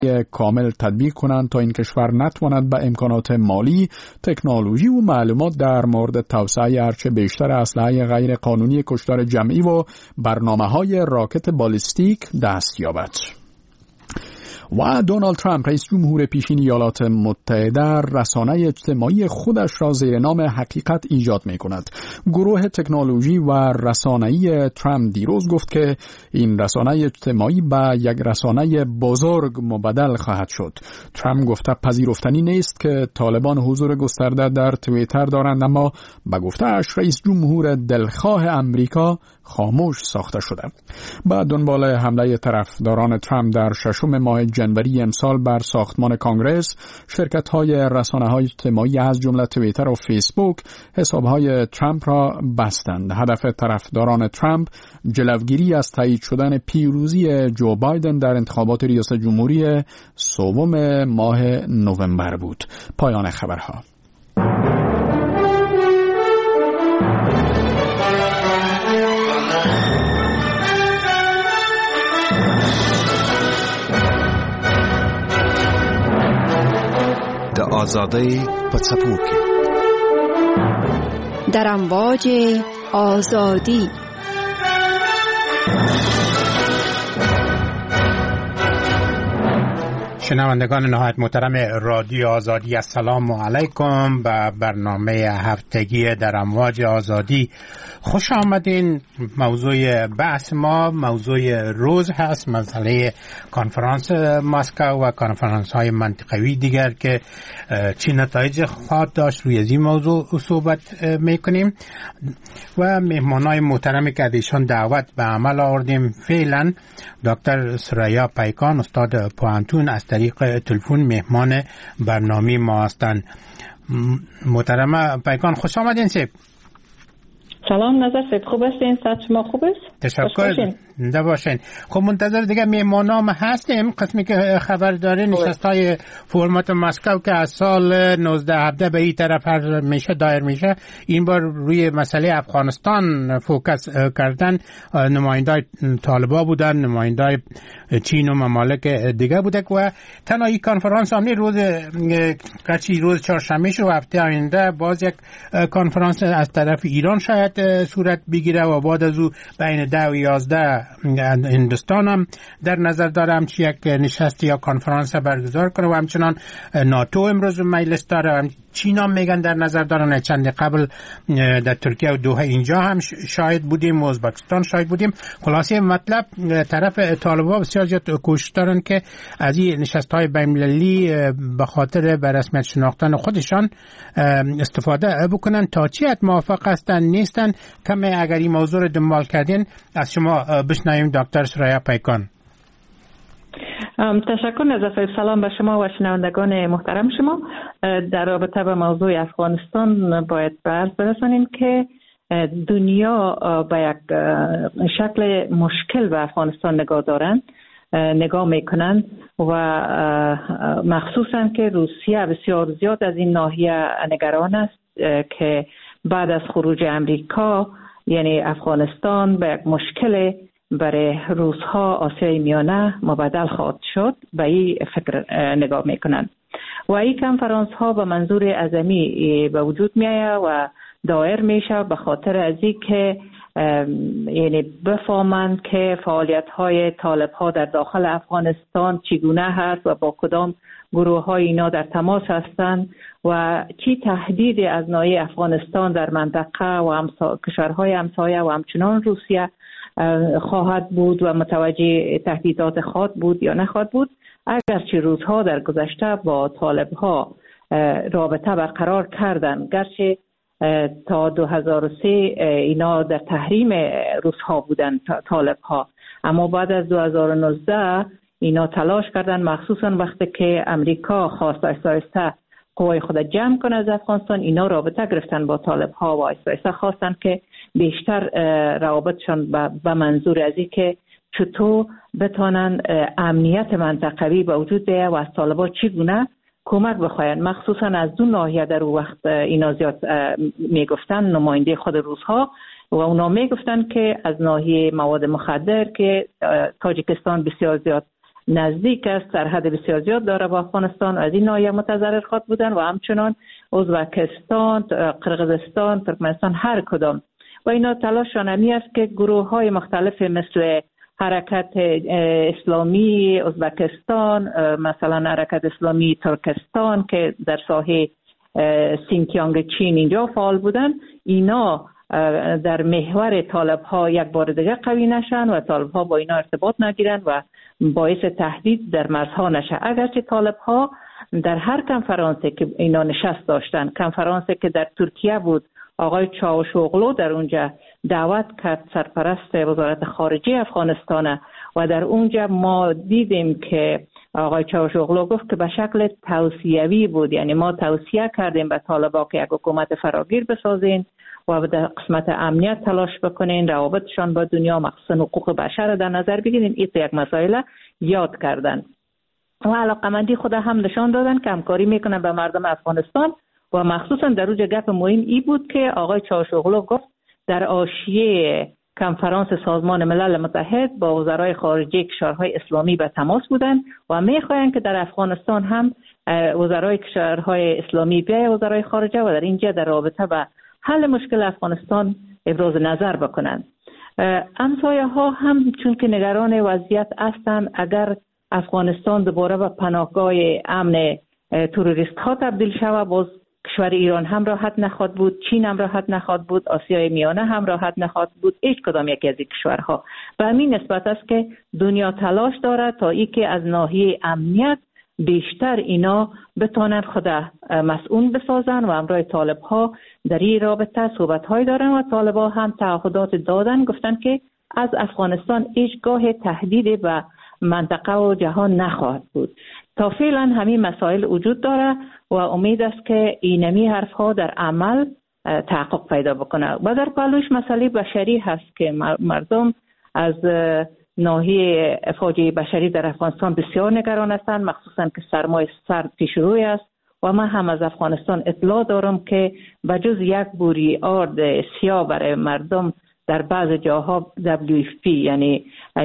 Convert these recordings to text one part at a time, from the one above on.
کامل تطبیق کنند تا این کشور نتواند به امکانات مالی، تکنولوژی و معلومات در مورد توسعه هرچه بیشتر اسلحه غیر قانونی کشتار جمعی و برنامه‌های راکت بالستیک دست یابد. و دونالد ترامپ رئیس جمهور پیشین ایالات متحده رسانه اجتماعی خودش را زیر نام حقیقت ایجاد می کند. گروه تکنولوژی و رسانه‌ای ترامپ دیروز گفت که این رسانه اجتماعی به یک رسانه بزرگ مبدل خواهد شد. ترامپ گفته پذیرفتنی نیست که طالبان حضور گسترده در توییتر دارند، اما به گفته‌اش رئیس جمهور دلخواه امریکا خاموش ساخته شده. بعد دنبال حمله طرفداران ترامپ در ششم ماه جنوری امسال بر ساختمان کانگرس، شرکت‌های رسانه‌های اجتماعی از جمله توییتر و فیسبوک حساب‌های ترامپ را بستند. هدف طرفداران ترامپ جلوگیری از تایید شدن پیروزی جو بایدن در انتخابات ریاست جمهوری سوم ماه نوامبر بود. پایان خبرها. آزادی پڅپوکي در امواج آزادی. شنوندگان نهایت محترم رادیو آزادی، السلام علیکم. به برنامه هفتگی در امواج آزادی خوش آمدین. موضوع بحث ما موضوع روز هست، مسئله کنفرانس مسکو و کنفرانس های منطقوی دیگر که چه نتایج خواهد داشت. روی این موضوع صحبت میکنیم و مهمانای محترمی که ایشان دعوت به عمل آوردیم فعلا دکتر سریا پیکان استاد پوهنتون از طریق تلفن مهمان برنامه ما هستند. محترمه پیکان خوش آمدین. سلام نظر سید، خوب هستین؟ صحت شما خوب است؟ تشکر. زنده باشین. خب منتظر دیگه مهمانام هستیم. قسمی که خبر دارین نشستای فرمات مسکو که از سال 1917 به این طرف هر میشه دایر میشه، این بار روی مسئله افغانستان فوکس کردن. نمایندای طالبا بودن، نمایندای چین و ممالک دیگه بوده و تنها این کنفرانس هم روز چهارشنبه و هفته آینده باز یک کنفرانس از طرف ایران شاید صورت بگیره و بعد از او بین 10 و 11 هندوستان هم در نظر دارم چه یک نشست یا کنفرانس برگزار کنه و همچنان ناتو امروز مجلس داره. چین هم میگن در نظر دارن. چند قبل در ترکیه و دوحه اینجا هم شاهد بودیم و ازبکستان شاهد بودیم. خلاصه مطلب طرف طالبان بسیار زیاد کوشش دارن که از این نشست‌های بین‌المللی به خاطر به رسمیت شناختن خودشان استفاده بکنن. تا چی موافق هستن نیستن؟ کمی اگر این موضوع رو دنبال کردین از شما بشنویم دکتر سریا پیکان. تشکر نظر. سلام به شما و شنوندگان محترم شما. در رابطه با موضوع افغانستان باید به عرض برسانیم که دنیا با یک شکل مشکل به افغانستان نگاه میکنند و مخصوصا که روسیه بسیار زیاد از این ناحیه نگران است که بعد از خروج امریکا یعنی افغانستان به یک مشکل برای روس‌ها آسیای میانه مبدل خواهد شد. به این فکر نگاه میکنند و این کنفرانس ها به منظور عظمی به وجود میآید و دایر میشه به خاطر از این که یعنی بفهمند که فعالیت های طالب ها در داخل افغانستان چگونه هست و با کدام گروه های اینا در تماس هستند و چی تهدید از ناحیه افغانستان در منطقه و کشورهای همسایه و همچنان روسیه خواهد بود و متوجه تهدیدات خواهد بود یا نخواهد بود. اگرچه روزها در گذشته با طالب ها رابطه برقرار کردند، گرچه تا 2003 اینا در تحریم روزها بودن طالب ها، اما بعد از 2019 اینا تلاش کردن، مخصوصا وقتی که امریکا خواست آهسته قوای خود جمع کنه از افغانستان، اینا رابطه گرفتن با طالب ها و آهسته خواستن که بیشتر روابطشان به منظور از این که چطور بتونن امنیت منطقوی به وجود بیاید و از طالبان چگونه کمک بخواین. مخصوصا از دو ناحیه در اون وقت اینا زیاد میگفتن، نماینده خود روس‌ها و اونا میگفتن که از ناحیه مواد مخدر که تاجیکستان بسیار زیاد نزدیک است، سرحد بسیار زیاد داره با افغانستان، از این ناحیه متضرر خواهد بودن و همچنان ازبکستان، قرقیزستان، ترکمنستان، هر کدام و اینا تلاششان همی است که گروه های مختلف مثل حرکت اسلامی ازبکستان، مثلا حرکت اسلامی ترکستان که در ساحه سینکیانگ چین اینجا فعال بودن، اینا در محور طالب ها یک بار دیگه قوی نشن و طالب ها با اینا ارتباط نگیرن و باعث تهدید در مرزها نشه. اگرچه طالب ها در هر کنفرانسی که اینا نشست داشتن، کنفرانسی که در ترکیه بود، آقای چاوشوغلو در اونجا دعوت کرد سرپرست وزارت خارجه افغانستان و در اونجا ما دیدیم که آقای چاوشوغلو گفت که به شکل توصیوی بود، یعنی ما توصیه کردیم به طالبان که یک حکومت فراگیر بسازین و در قسمت امنیت تلاش بکنین، روابطشان با دنیا مخصوصا حقوق بشر در نظر بگیرین. این یک مسائل یاد کردن و علاقمندی خود هم نشان دادن که همکاری میکنن به مردم افغانستان و مخصوصا در روز گپ مهم ای بود که آقای چاوشوغلو گفت در حاشیه کنفرانس سازمان ملل متحد با وزرای خارجه کشورهای اسلامی به تماس بودن و میخواین که در افغانستان هم وزرای کشورهای اسلامی بیای وزرای خارجه و در اینجا در رابطه با حل مشکل افغانستان ابراز نظر بکنند. همسایه ها هم چون که نگران وضعیت هستند، اگر افغانستان دوباره به پناهگاه امن تروریست ها تبدیل شود، باز کشور ایران هم راحت نخواهد بود، چین هم راحت نخواهد بود، آسیای میانه هم راحت نخواهد بود، هیچ کدام یکی از این کشورها. به همین نسبت است که دنیا تلاش دارد تا اینکه از ناحیه امنیت بیشتر اینا بتونن خود مسئول بسازن و همراه طالب ها در این رابطه صحبت های دارن و طالب ها هم تعهدات دادن، گفتن که از افغانستان هیچگاه تهدید به منطقه و جهان نخواهد بود. تا فعلا همین مسائل وجود داره و امید است که اینمی حرف ها در عمل تحقق پیدا بکنه. و در پلوش مسئله بشری هست که مردم از ناحیه فاجعه بشری در افغانستان بسیار نگران هستند، مخصوصا که سرمای سرد پیش روی است و من هم از افغانستان اطلاع دارم که بجز یک بوری آرد سیاه برای مردم در بعض جاها WFP یعنی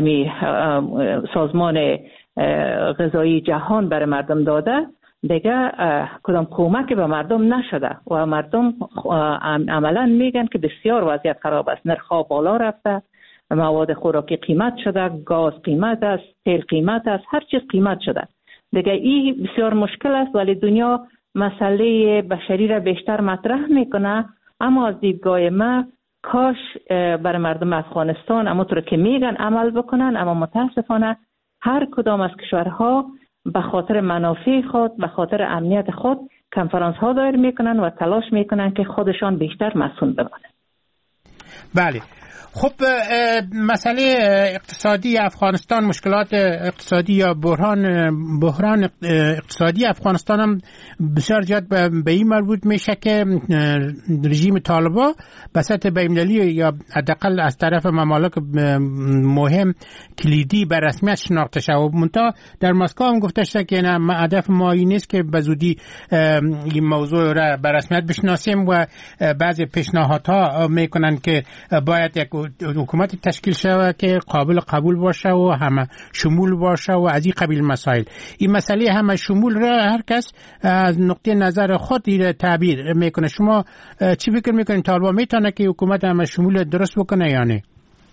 سازمان غذایی جهان برای مردم داده، دیگه کدام کمک به مردم نشده و مردم عملا میگن که بسیار وضعیت خراب است، نرخ‌ها بالا رفته، مواد خوراکی قیمت شده، گاز قیمت است، تیل قیمت است، هر چیز قیمت شده. دیگه این بسیار مشکل است، ولی دنیا مسئله بشری را بیشتر مطرح میکنه. اما از دیدگاه ما کاش برای مردم افغانستان همونطور که میگن عمل بکنن، اما متاسفانه هر کدام از کشورها به خاطر منافع خود، به خاطر امنیت خود کنفرانس ها دایر میکنن و تلاش میکنن که خودشان بیشتر مسئول بمانند. بله. خب مسئله اقتصادی افغانستان، مشکلات اقتصادی یا بحران اقتصادی افغانستان هم بسیار زیاد به این مربوط میشه که رژیم طالبان به سطح بین‌المللی یا حداقل از طرف ممالک مهم کلیدی به رسمیت شناخته شده و منتها در مسکو هم گفته شده که نه، هدف ما این نیست که به زودی این موضوع را به رسمیت بشناسیم و بعضی پیشنهادها میکنن که باید یک حکومت تشکیل شود که قابل قبول باشه و همه شمول باشه و از این قبیل مسائل. این مسئله همه شمول را هر کس از نقطه نظر خود تعبیر میکنه. شما چی فکر میکنید؟ طالبان میتونه که حکومت همه شمول درست بکنه یا نه؟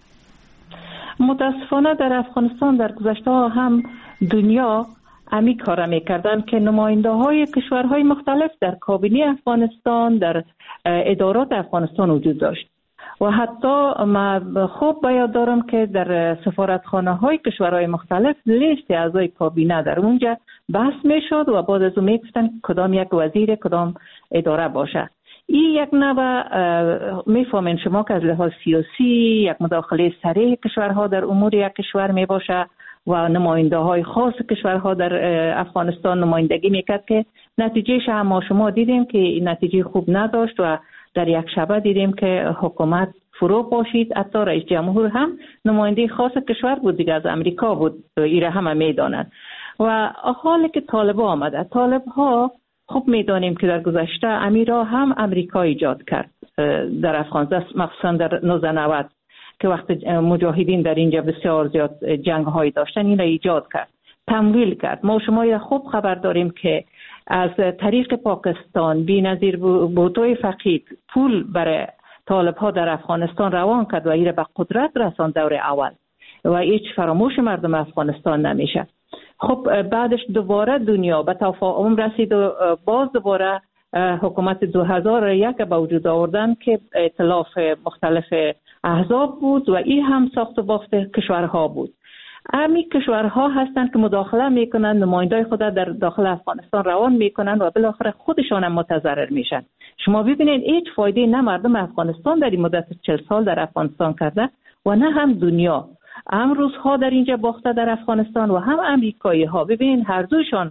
متاسفانه در افغانستان در گذشته هم دنیا همی کار میکردن که نماینده های کشورهای مختلف در کابینه افغانستان، در ادارات افغانستان وجود داشت و حتی ما خوب باید دارم که در سفارتخانه های کشورهای مختلف لیست اعضای کابینه در اونجا بحث میشد و بعد از اون میگفتن کدام یک وزیر کدام اداره باشه. این یک نوع میفهمین شما که از لحاظ سیاسی یک مداخله صریح کشورها در امور یک کشور میباشه و نماینده های خاص کشورها در افغانستان نمایندگی میکرد که نتیجهش هم شما دیدیم که نتیجه خوب نداشت و در یک شبه دیدیم که حکومت فرو پاشید. حتی رئیس جمهور هم نماینده خاص کشور بود دیگه، از امریکا بود، ایره همه میدانند. و حالی که طالبان آمده، طالبها خوب میدانیم که در گذشته امیرا هم امریکا ایجاد کرد در افغانستان، مخصوصا در 1990 که وقت مجاهدین در اینجا بسیار زیاد جنگ هایی داشتن، این را ایجاد کرد. تمویل کرد. ما شما خوب خبر داریم که از طریق پاکستان بی‌نظیر بوتوی فقید پول برای طالب ها در افغانستان روان کرد و ایره به قدرت رساند دور اول و هیچ فراموش مردم افغانستان نمیشه. خب بعدش دوباره دنیا به تفاهم رسید و باز دوباره حکومت 2001 به وجود آوردن که ائتلاف مختلف احزاب بود و این هم ساخت و بافت کشورها بود. امی کشورها هستند که مداخله میکنن، نمایندای خود در داخل افغانستان روان میکنن و بالاخره خودشان هم متضرر میشن. شما ببینید هیچ فایده نه مردم افغانستان در این مدت 40 سال در افغانستان کرده و نه هم دنیا. هم روس‌ها در اینجا باخته در افغانستان و هم امریکایی ها. ببینید هر دوشان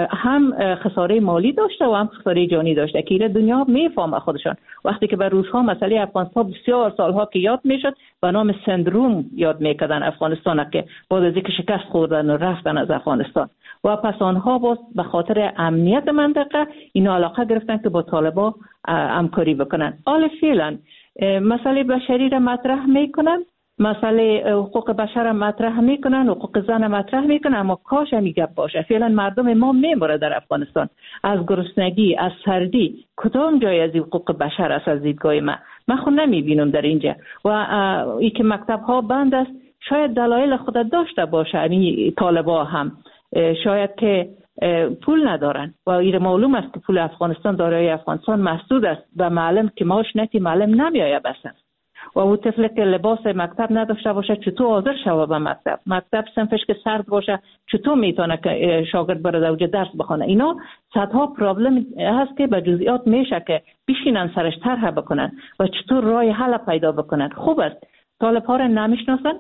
هم خساره مالی داشته و هم خساره جانی داشته که دنیا میفهمه خودشان. وقتی که به روس‌ها مسئله افغانستان بسیار سالها که یاد میشد به نام سندروم یاد میکردن افغانستان که بعد از اینکه شکست خوردن و رفتن از افغانستان و پس آنها باز به خاطر امنیت منطقه اینا علاقه گرفتن که با طالبان همکاری بکنن. حالا فعلا مسئله بشری را مطرح میکنن، مسئله حقوق بشر را مطرح میکنن، حقوق زن مطرح میکنن، اما کاش همی گپ باشه. فعلا مردم ما میمیره در افغانستان از گرسنگی، از سردی. کدام جای از حقوق بشر است از دیدگاه من خود نمیبینم در اینجا. و ای که مکتب ها بند است شاید دلایل خود داشته باشه. این طالبا هم شاید که پول ندارن و این معلوم است که پول افغانستان دارای افغانستان محدود است و معلم که ماش نتی معلم نمیآید بسن و او طفل که لباس مکتب نداشته باشه چطور حاضر شوه به مکتب صنفش که سرد باشه چطور میتونه که شاگرد بره اوج درس بخونه. اینا صدها پرابلم هست که به جزئیات میشه که بشینن سرش طرح بکنن و چطور راه حل پیدا بکنن. خوب است طالب ها را نمیشناسن،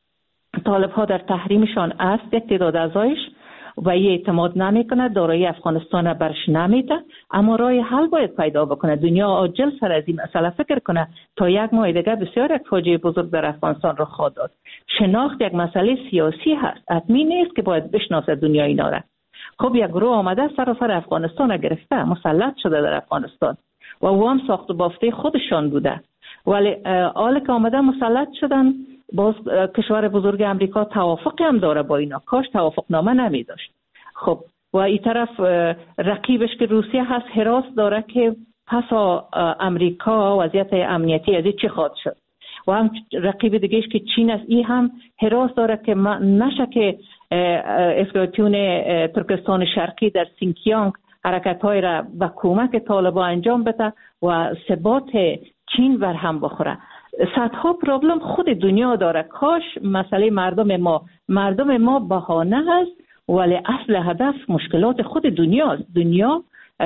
طالب ها در تحریمشان است یک تعداد اعضایش و یه اعتماد نمیکنه، دارایی افغانستان برش نمیده، اما راه حل باید پیدا بکنه. دنیا عاجل سر از این مسئله فکر کنه. تا یک ماه دیگه بسیار یک فاجعه بزرگ در افغانستان رخ خواهد داد. شناخت یک مسئله سیاسی هست، حتمی نیست که باید بشناسه دنیا اینا را. خب یک گروه آمده سراسر افغانستان گرفته، مسلط شده در افغانستان و او هم ساخت و بافته خودشان بوده، ولی حالا که آمده مسلط شدن باز کشور بزرگ امریکا توافق هم داره با اینا. کاش توافق نامه نمی داشت. خب و این طرف رقیبش که روسیه هست حراس داره که پس امریکا وضعیت امنیتی از چی خواهد شد و هم رقیب دیگهش که چین است. این هم حراس داره که نشه که افراطیون ترکستان شرقی در سینکیانگ حرکت‌های را به کمک طالبان انجام بده و ثبات چین بر هم بخوره. صدها پرابلم خود دنیا داره. کاش مسئله مردم ما بهانه است ولی اصل هدف مشکلات خود دنیا است. دنیا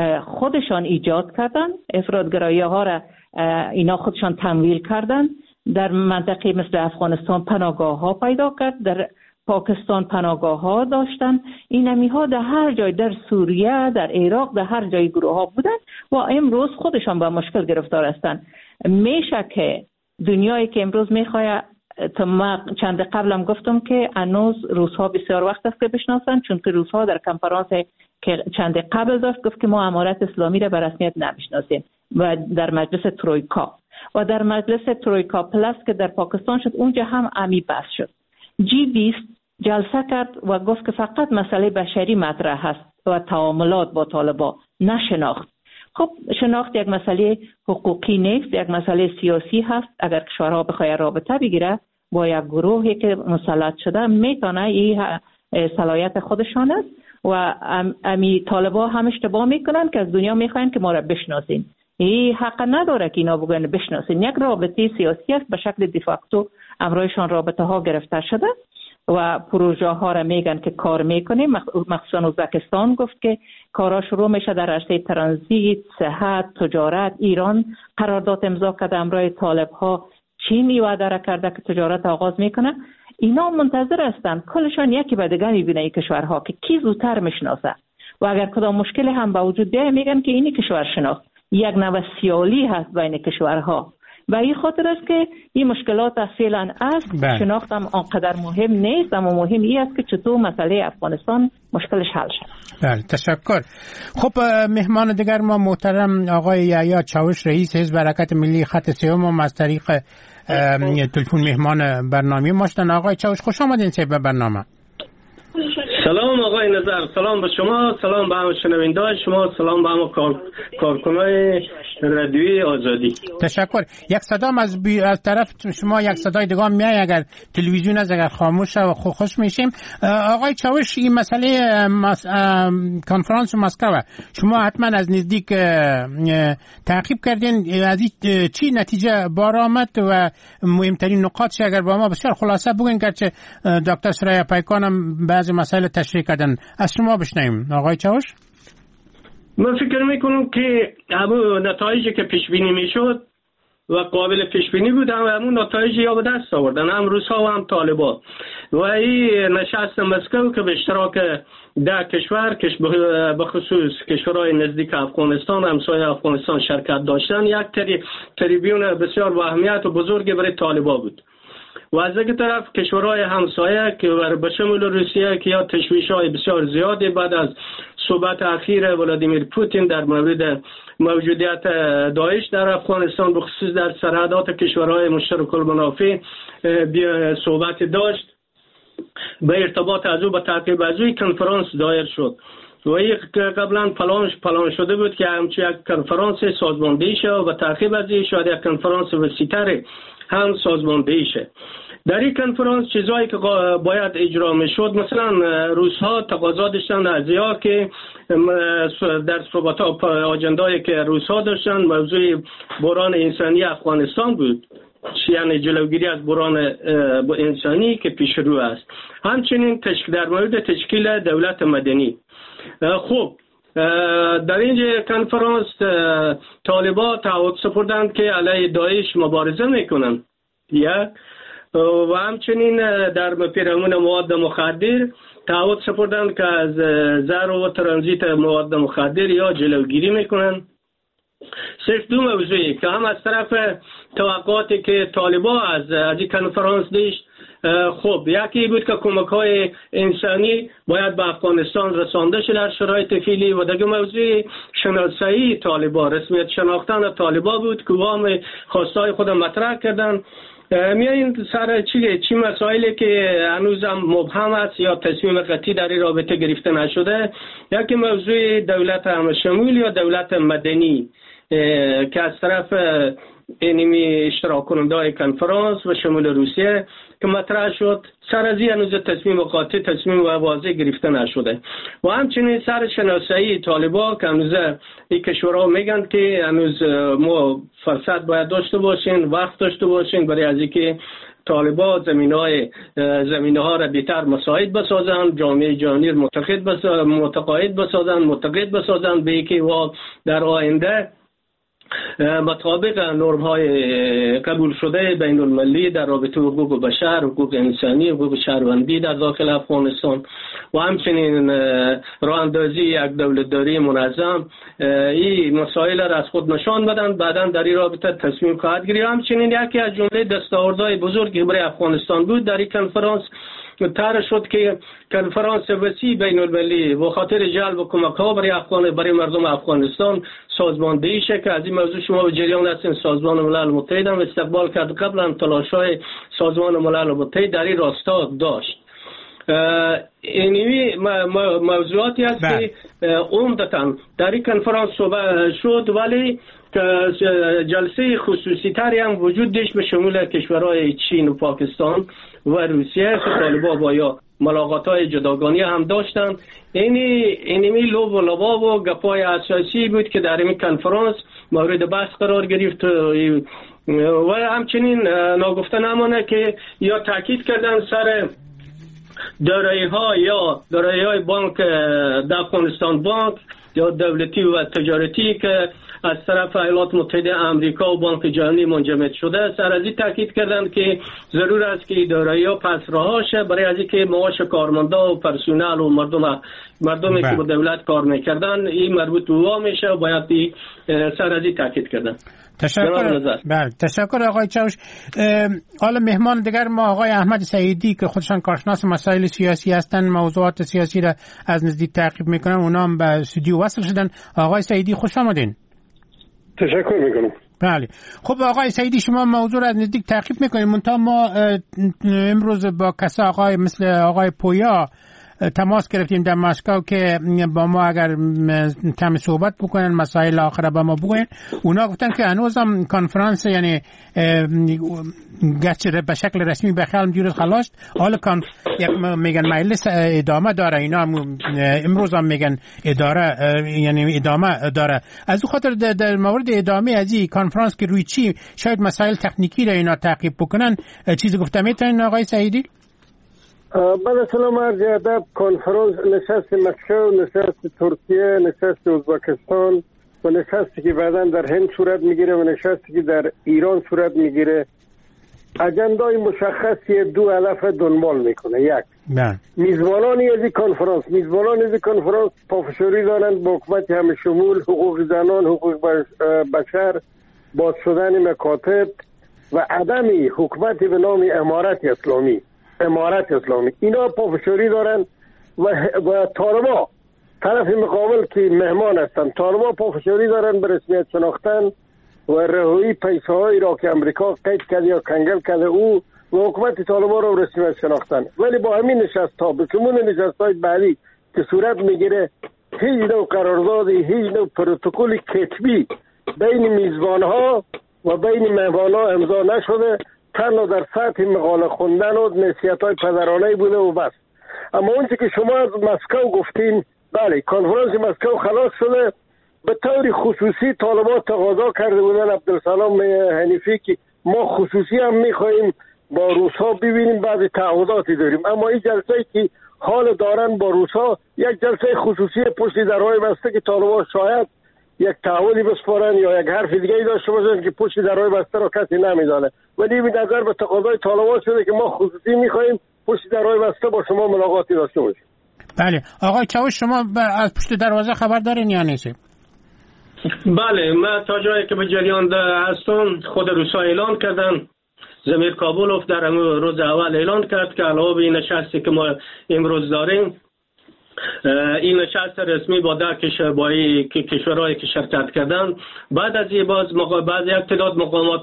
خودشان ایجاد کردن، افراطگرایی ها را اینا خودشان تمویل کردن. در منطقه مثل افغانستان پناهگاه ها پیدا کرد، در پاکستان پناهگاه ها داشتن. اینمی ها در هر جای، در سوریه، در عراق، در هر جای گروه ها بودن و امروز خودشان با مشکل گرفتار هستند. میشه که دنیایی که امروز میخواه، ما چند قبلم گفتم که هنوز روس‌ها بسیار وقت است که بشناسن، چون که روس‌ها در کنفرانس که چند قبل داشت گفت که ما امارت اسلامی را به رسمیت نمیشناسیم و در مجلس ترویکا و در مجلس ترویکا پلاس که در پاکستان شد اونجا هم امی بحث شد. G20 جلسه کرد و گفت که فقط مسئله بشری مطرح است و تعاملات با طالبان، نه شناخت. خب شناخت یک مسئله حقوقی نیست، یک مسئله سیاسی هست. اگر کشورها بخواه رابطه بگیره با یک گروهی که مسلط شده میتونه این صلاحیت خودشان است و امی طالبا هم اشتباه میکنن که از دنیا میخواین که ما را بشناسین. این حق نداره که اینا بگن بشناسین. یک رابطه سیاسی است، به شکل دیفاکتو امرایشان رابطه ها گرفته شده و پروژه ها را میگن که کار میکنیم. مخصوصا ازبکستان گفت که کارا شروع میشه در رشته ترانزیت، صحت، تجارت. ایران قرارداد امضا کرده امرای طالب ها. چین وعده را کرده که تجارت آغاز میکنه. اینا منتظر هستن کلشان یکی به دیگه میبینه این کشورها که کی زودتر میشناسه و اگر کدام مشکل هم به وجود بیاید میگن که اینی کشور شناخت. یک نوع سیالی هست بین کشورها و این خاطر است که این مشکلات فعلا است. شناخت هم آنقدر مهم نیست، اما مهم این است که چطور مسئله افغانستان مشکلش حل شد. بله تشکر. خب مهمان دیگر ما محترم آقای یحیی چاوش رئیس حزب حرکت ملی خط سوم از طریق تلفن مهمان برنامه ما شدن. آقای چاوش خوش آمدین به برنامه. سلام آقای نظر، سلام به شما، سلام به همه شنوندگان شما، سلام به همه کارکنان رادیوی آزادی. تشکر. یک صدام از طرف شما، یک صدای دیگه هم میاد اگر تلویزیون از اگر خاموش و خوش میشیم. آقای چاوش، این مسئله کنفرانس مسکو شما حتما از نزدیک تعقیب کردین، از چی نتیجه بار آمد و مهمترین نقاطش اگر با ما بسیار خلاصه بگین که دکتر سریا پیکان هم بعضی مسائل تشریح کردن، از شما بشنویم. آقای چاوش، من فکر میکنم که همون نتایجی که پیش بینی میشد و قابل پیش بینی بود همون نتایج یا به دست آوردن، هم روس‌ها و هم طالبان. و این نشست مسکو که به اشتراک 10 کشور به خصوص کشورهای نزدیک افغانستان، همسایه افغانستان شرکت داشتن، یک تریبیون بسیار با اهمیت و بزرگی برای طالبان بود. و از یک طرف کشورهای همسایه که به شمول روسیه که یا تشویش‌های بسیار زیادی بعد از صحبت اخیر ولادیمیر پوتین در مورد موجودیت داعش در افغانستان به خصوص در سرحدات کشورهای مشترک المنافع صحبت داشت، به ارتباط از او به تعقیب از او کنفرانس دایر شد. و یک قبلا پلان شده بود که همچون یک کنفرانس سازماندهی شه و به تعقیب از این شاید یک کنفرانس وسیع‌تر هم سازماندهی شه. در این کنفرانس چیزایی که باید اجرا میشد، مثلا روس‌ها تقاضا داشتن از یا که در صحبت آجندایی که روس‌ها داشتن موضوع بحران انسانی افغانستان بود، یعنی جلوگیری از بحران انسانی که پیش رو است. همچنین در مورد تشکیل دولت مدنی. خب در این کنفرانس طالبان تعهد سپردند که علیه داعش مبارزه میکنند و همچنین در پیرامون مواد مخدر تعهد سپردند که از زر و ترانزیت مواد مخدر یا جلوگیری میکنند. صرف دو موضوعی که هم از طرف توقعاتی که طالبان از این کنفرانس داشت، خب یکی بود که کمک‌های انسانی باید به افغانستان رسانده شد در شرایط فعلی، و دیگه موضوع شناسایی طالبان، رسمیت شناختن طالبان بود که وام خواستای خود مطرح کردن. میاییم سر چی مسائلی که هنوزم مبهم است یا تصمیم قطعی در این رابطه گرفته نشده. یکی موضوع دولت همشمول یا دولت مدنی که از طرف اینمی اشتراک کننده کنفرانس و شمول روسیه که مطرح شد، سر از این هنوز تصمیم قاطع، تصمیم واضح گرفته نشده. و همچنین سر شناسایی طالبان که هنوز این کشورها میگن که هنوز ما فرصت باید داشته باشین، وقت داشته باشین برای از اینکه طالبان زمینه ها را بهتر مساعد بسازن، جامعه جهانی متقاعد بسازن به اینکه در آینده مطابق نرم های قبول شده بین المللی در رابطه حقوق بشر، حقوق انسانی، حقوق شهروندی در داخل افغانستان و همچنین راه اندازی یک دولتداری منظم، این مسائل را از خود نشان بدن. بعدا در این رابطه تصمیم خواهد گرفت. همچنین یکی از جمله دستاوردهای بزرگی برای افغانستان بود در این کنفرانس طرح شد که کنفرانس وسیع بین المللی و خاطر جلب کمک‌ها برای مردم افغانستان سازماندهی شه که از این موضوع شما به جریان هستین. سازمان ملل متحد هم استقبال کرد، قبلا تلاش‌های سازمان ملل متحد در این راستا داشت. اینوی موضوعاتی است که عمدتاً در این کنفرانس صحبت شد، ولی جلسه خصوصی تری هم وجود داشت به شمول کشورهای چین و پاکستان و روسیه که طالبان با یا ملاقات‌های جداگانه هم داشتند. اینمی لو و لوا و گپای اساسی بود که در این کنفرانس مورد بحث قرار گرفت. و همچنین ناگفته نمانه که یا تاکید کردن سر دارایی‌های بانک در افغانستان بانک یا دولتی و تجارتی که از طرف ایالات متحده آمریکا و بانک جهانی منجمد شده، سر از این تاکید کردند که ضرور است که دارایی‌ها پس رها شه برای از اینکه معاش کارمندا و پرسنل و مردمی که با دولت کار می‌کردن این مربوط به او میشه و باید سر از این تاکید کردن. تشکر آقای چاوش. حالا مهمان دیگر ما آقای احمد سعیدی که خودشان کارشناس مسائل سیاسی هستند، موضوعات سیاسی را از نزدیک تعقیب میکنن، اونا هم به استودیو وصل شدن. آقای سعیدی خوش آمدین. تشکر میکنم. بله. خب آقای سعیدی شما موضوع را از نزدیک تعقیب میکنید، منتها ما امروز با کسا آقای مثل آقای پویا تماس گرفتیم در مسکو که با ما اگر کم صحبت بکنن مسائل آخر با ما بگوین. اونا گفتن که هنوزم کنفرانس یعنی گرچه به شکل رسمی به خلم دیروز خلاص حالا میگن مجلس ادامه داره. اینا امروز هم میگن یعنی ادامه داره. از اون خاطر در مورد ادامه از این کنفرانس که روی چی شاید مسائل تکنیکی را اینا تعقیب بکنن چیزی گفته میتونین آقای سعیدی؟ بله سلام عرض ادب. کنفرانس نشست مسکو، نشست ترکیه، نشست ازبکستان و نشستی که بعدا در هند صورت میگیره و نشستی که در ایران صورت میگیره اجندای مشخصی دو هدف دنبال میکنه. یک، میزبانان از این کنفرانس پافشاری دارند با حکومت همه شمول، حقوق زنان، حقوق بشر، باز شدن مکاتب و عدم حکومت به نام امارت اسلامی. اینا پافشاری دارند و طالبا طرف مقابل که مهمان هستند، طالبا پافشاری دارند به رسمیت شناختن و رهایی پیسه هایی را که امریکا قید کرده یا کنگل کرده او و حکومت طالبان را رسمیت شناختن. ولی با همین نشست ها به شمول نشست های بعدی که صورت میگیره هیچ نوع قراردادی، هیچ نوع پروتکل کتبی بین میزبان ها و بین مهمان ها امضا نشده، تنها در سطح مقاله خوندن و نصیحت های پدرانه بوده و بس. اما اونچه که شما از مسکو گفتین، بله کنفرانس مسکو خلاص شده. به طور خصوصی طالبان تقاضا کرده بودن عبدالسلام حنیفی که ما خصوصی هم میخواییم با روس‌ها ببینیم، بعضی تعهداتی داریم. اما این جلسه که حال دارن با روس‌ها یک جلسه خصوصی پشت درهای بسته که طالبان شاید یک تعهدی بسپارن یا یک حرف دیگه داشته باشن که پشت درهای بسته را کسی نمیدانه. ولی به نظر به تقاضای طالبان شده که ما خصوصی میخواییم پشت درهای بسته با شما ملاقاتی داشته باشیم. بله آقای چاوش، شما از پشت دروازه خبر دارین یا نیست؟ بله، من تا جایی که به جریان هستم خود روسا اعلان کردن، زمیر کابولوف در روز اول اعلان کرد که علاوه به این نشستی که ما امروز داریم، این نشست رسمی با کشورهایی که شرکت کردن، بعد از این بعض یک تعداد مقامات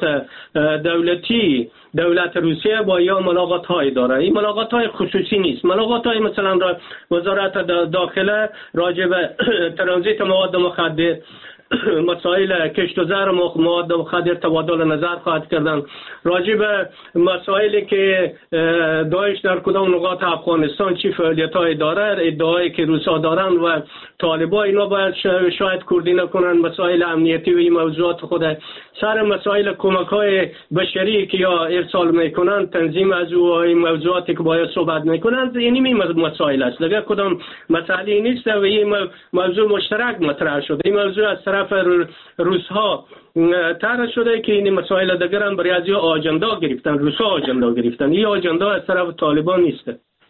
دولت روسیه با یا ملاقات های داره. این ملاقات های خصوصی نیست. ملاقات های مثلا وزارت داخله راجع به ترانزیت مواد مخدر، مسائل کشت و زر مواد مخدر تبادل نظر خواهد کردن. راجع به مسائلی که داعش در کدام نقاط افغانستان چی فعالیت‌های داره، ادعایی که روسا دارن و طالبان، اینا باید شاید کوردینه کنن مسائل امنیتی و این موضوعات خود سر مسائل کمک‌های بشری که یا ارسال میکنن، تنظیم از این موضوعاتی که باید صحبت میکنن. یعنی این مسائل است، دیگه کدام مسئله نیست و این موضوع مشترک مطرح شده. این موضوع از طرف روس‌ها طرح شده که این مسائل دیگر هم برای از آجندا گرفتن، روس‌ها آجندا گرفتن. این آجندا از طرف طالبان نیست.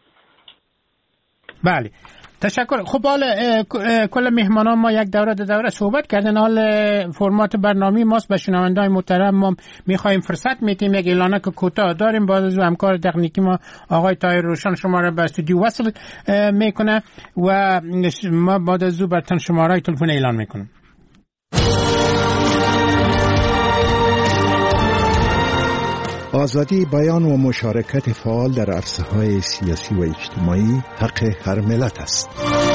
بله، تشکر. خب حالا کل مهمانان ما یک دوره صحبت کردن. حال فرمات برنامه ماست به شنونده‌های محترم ما می‌خوایم فرصت میتیم یک اعلانه که کوتاه داریم. بعد از همکار تکنیکی ما آقای طاهر روشن شما را به استودیو وصل میکنه و ما بعد از او براتون شماره تلفن اعلان میکنیم. آزادی بیان و مشارکت فعال در عرصه‌های سیاسی و اجتماعی حق هر ملت است.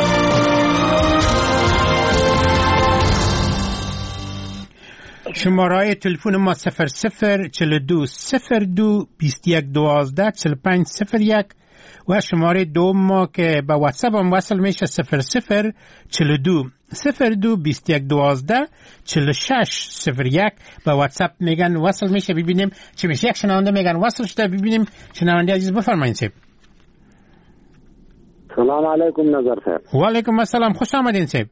شماره تلفن ما 0042 02 21 12 45 01 و شماره دوم ما که با واتساپ هم وصل میشه 0042 02 21 12 46 01 با واتساپ میگن وصل میشه. ببینیم چی میشه. یک شنونده میگن وصل شده. ببینیم شنونده عزیز بفرمایید. سلام علیکم نظر صاحب. و علیکم السلام، خوش آمدین صاحب.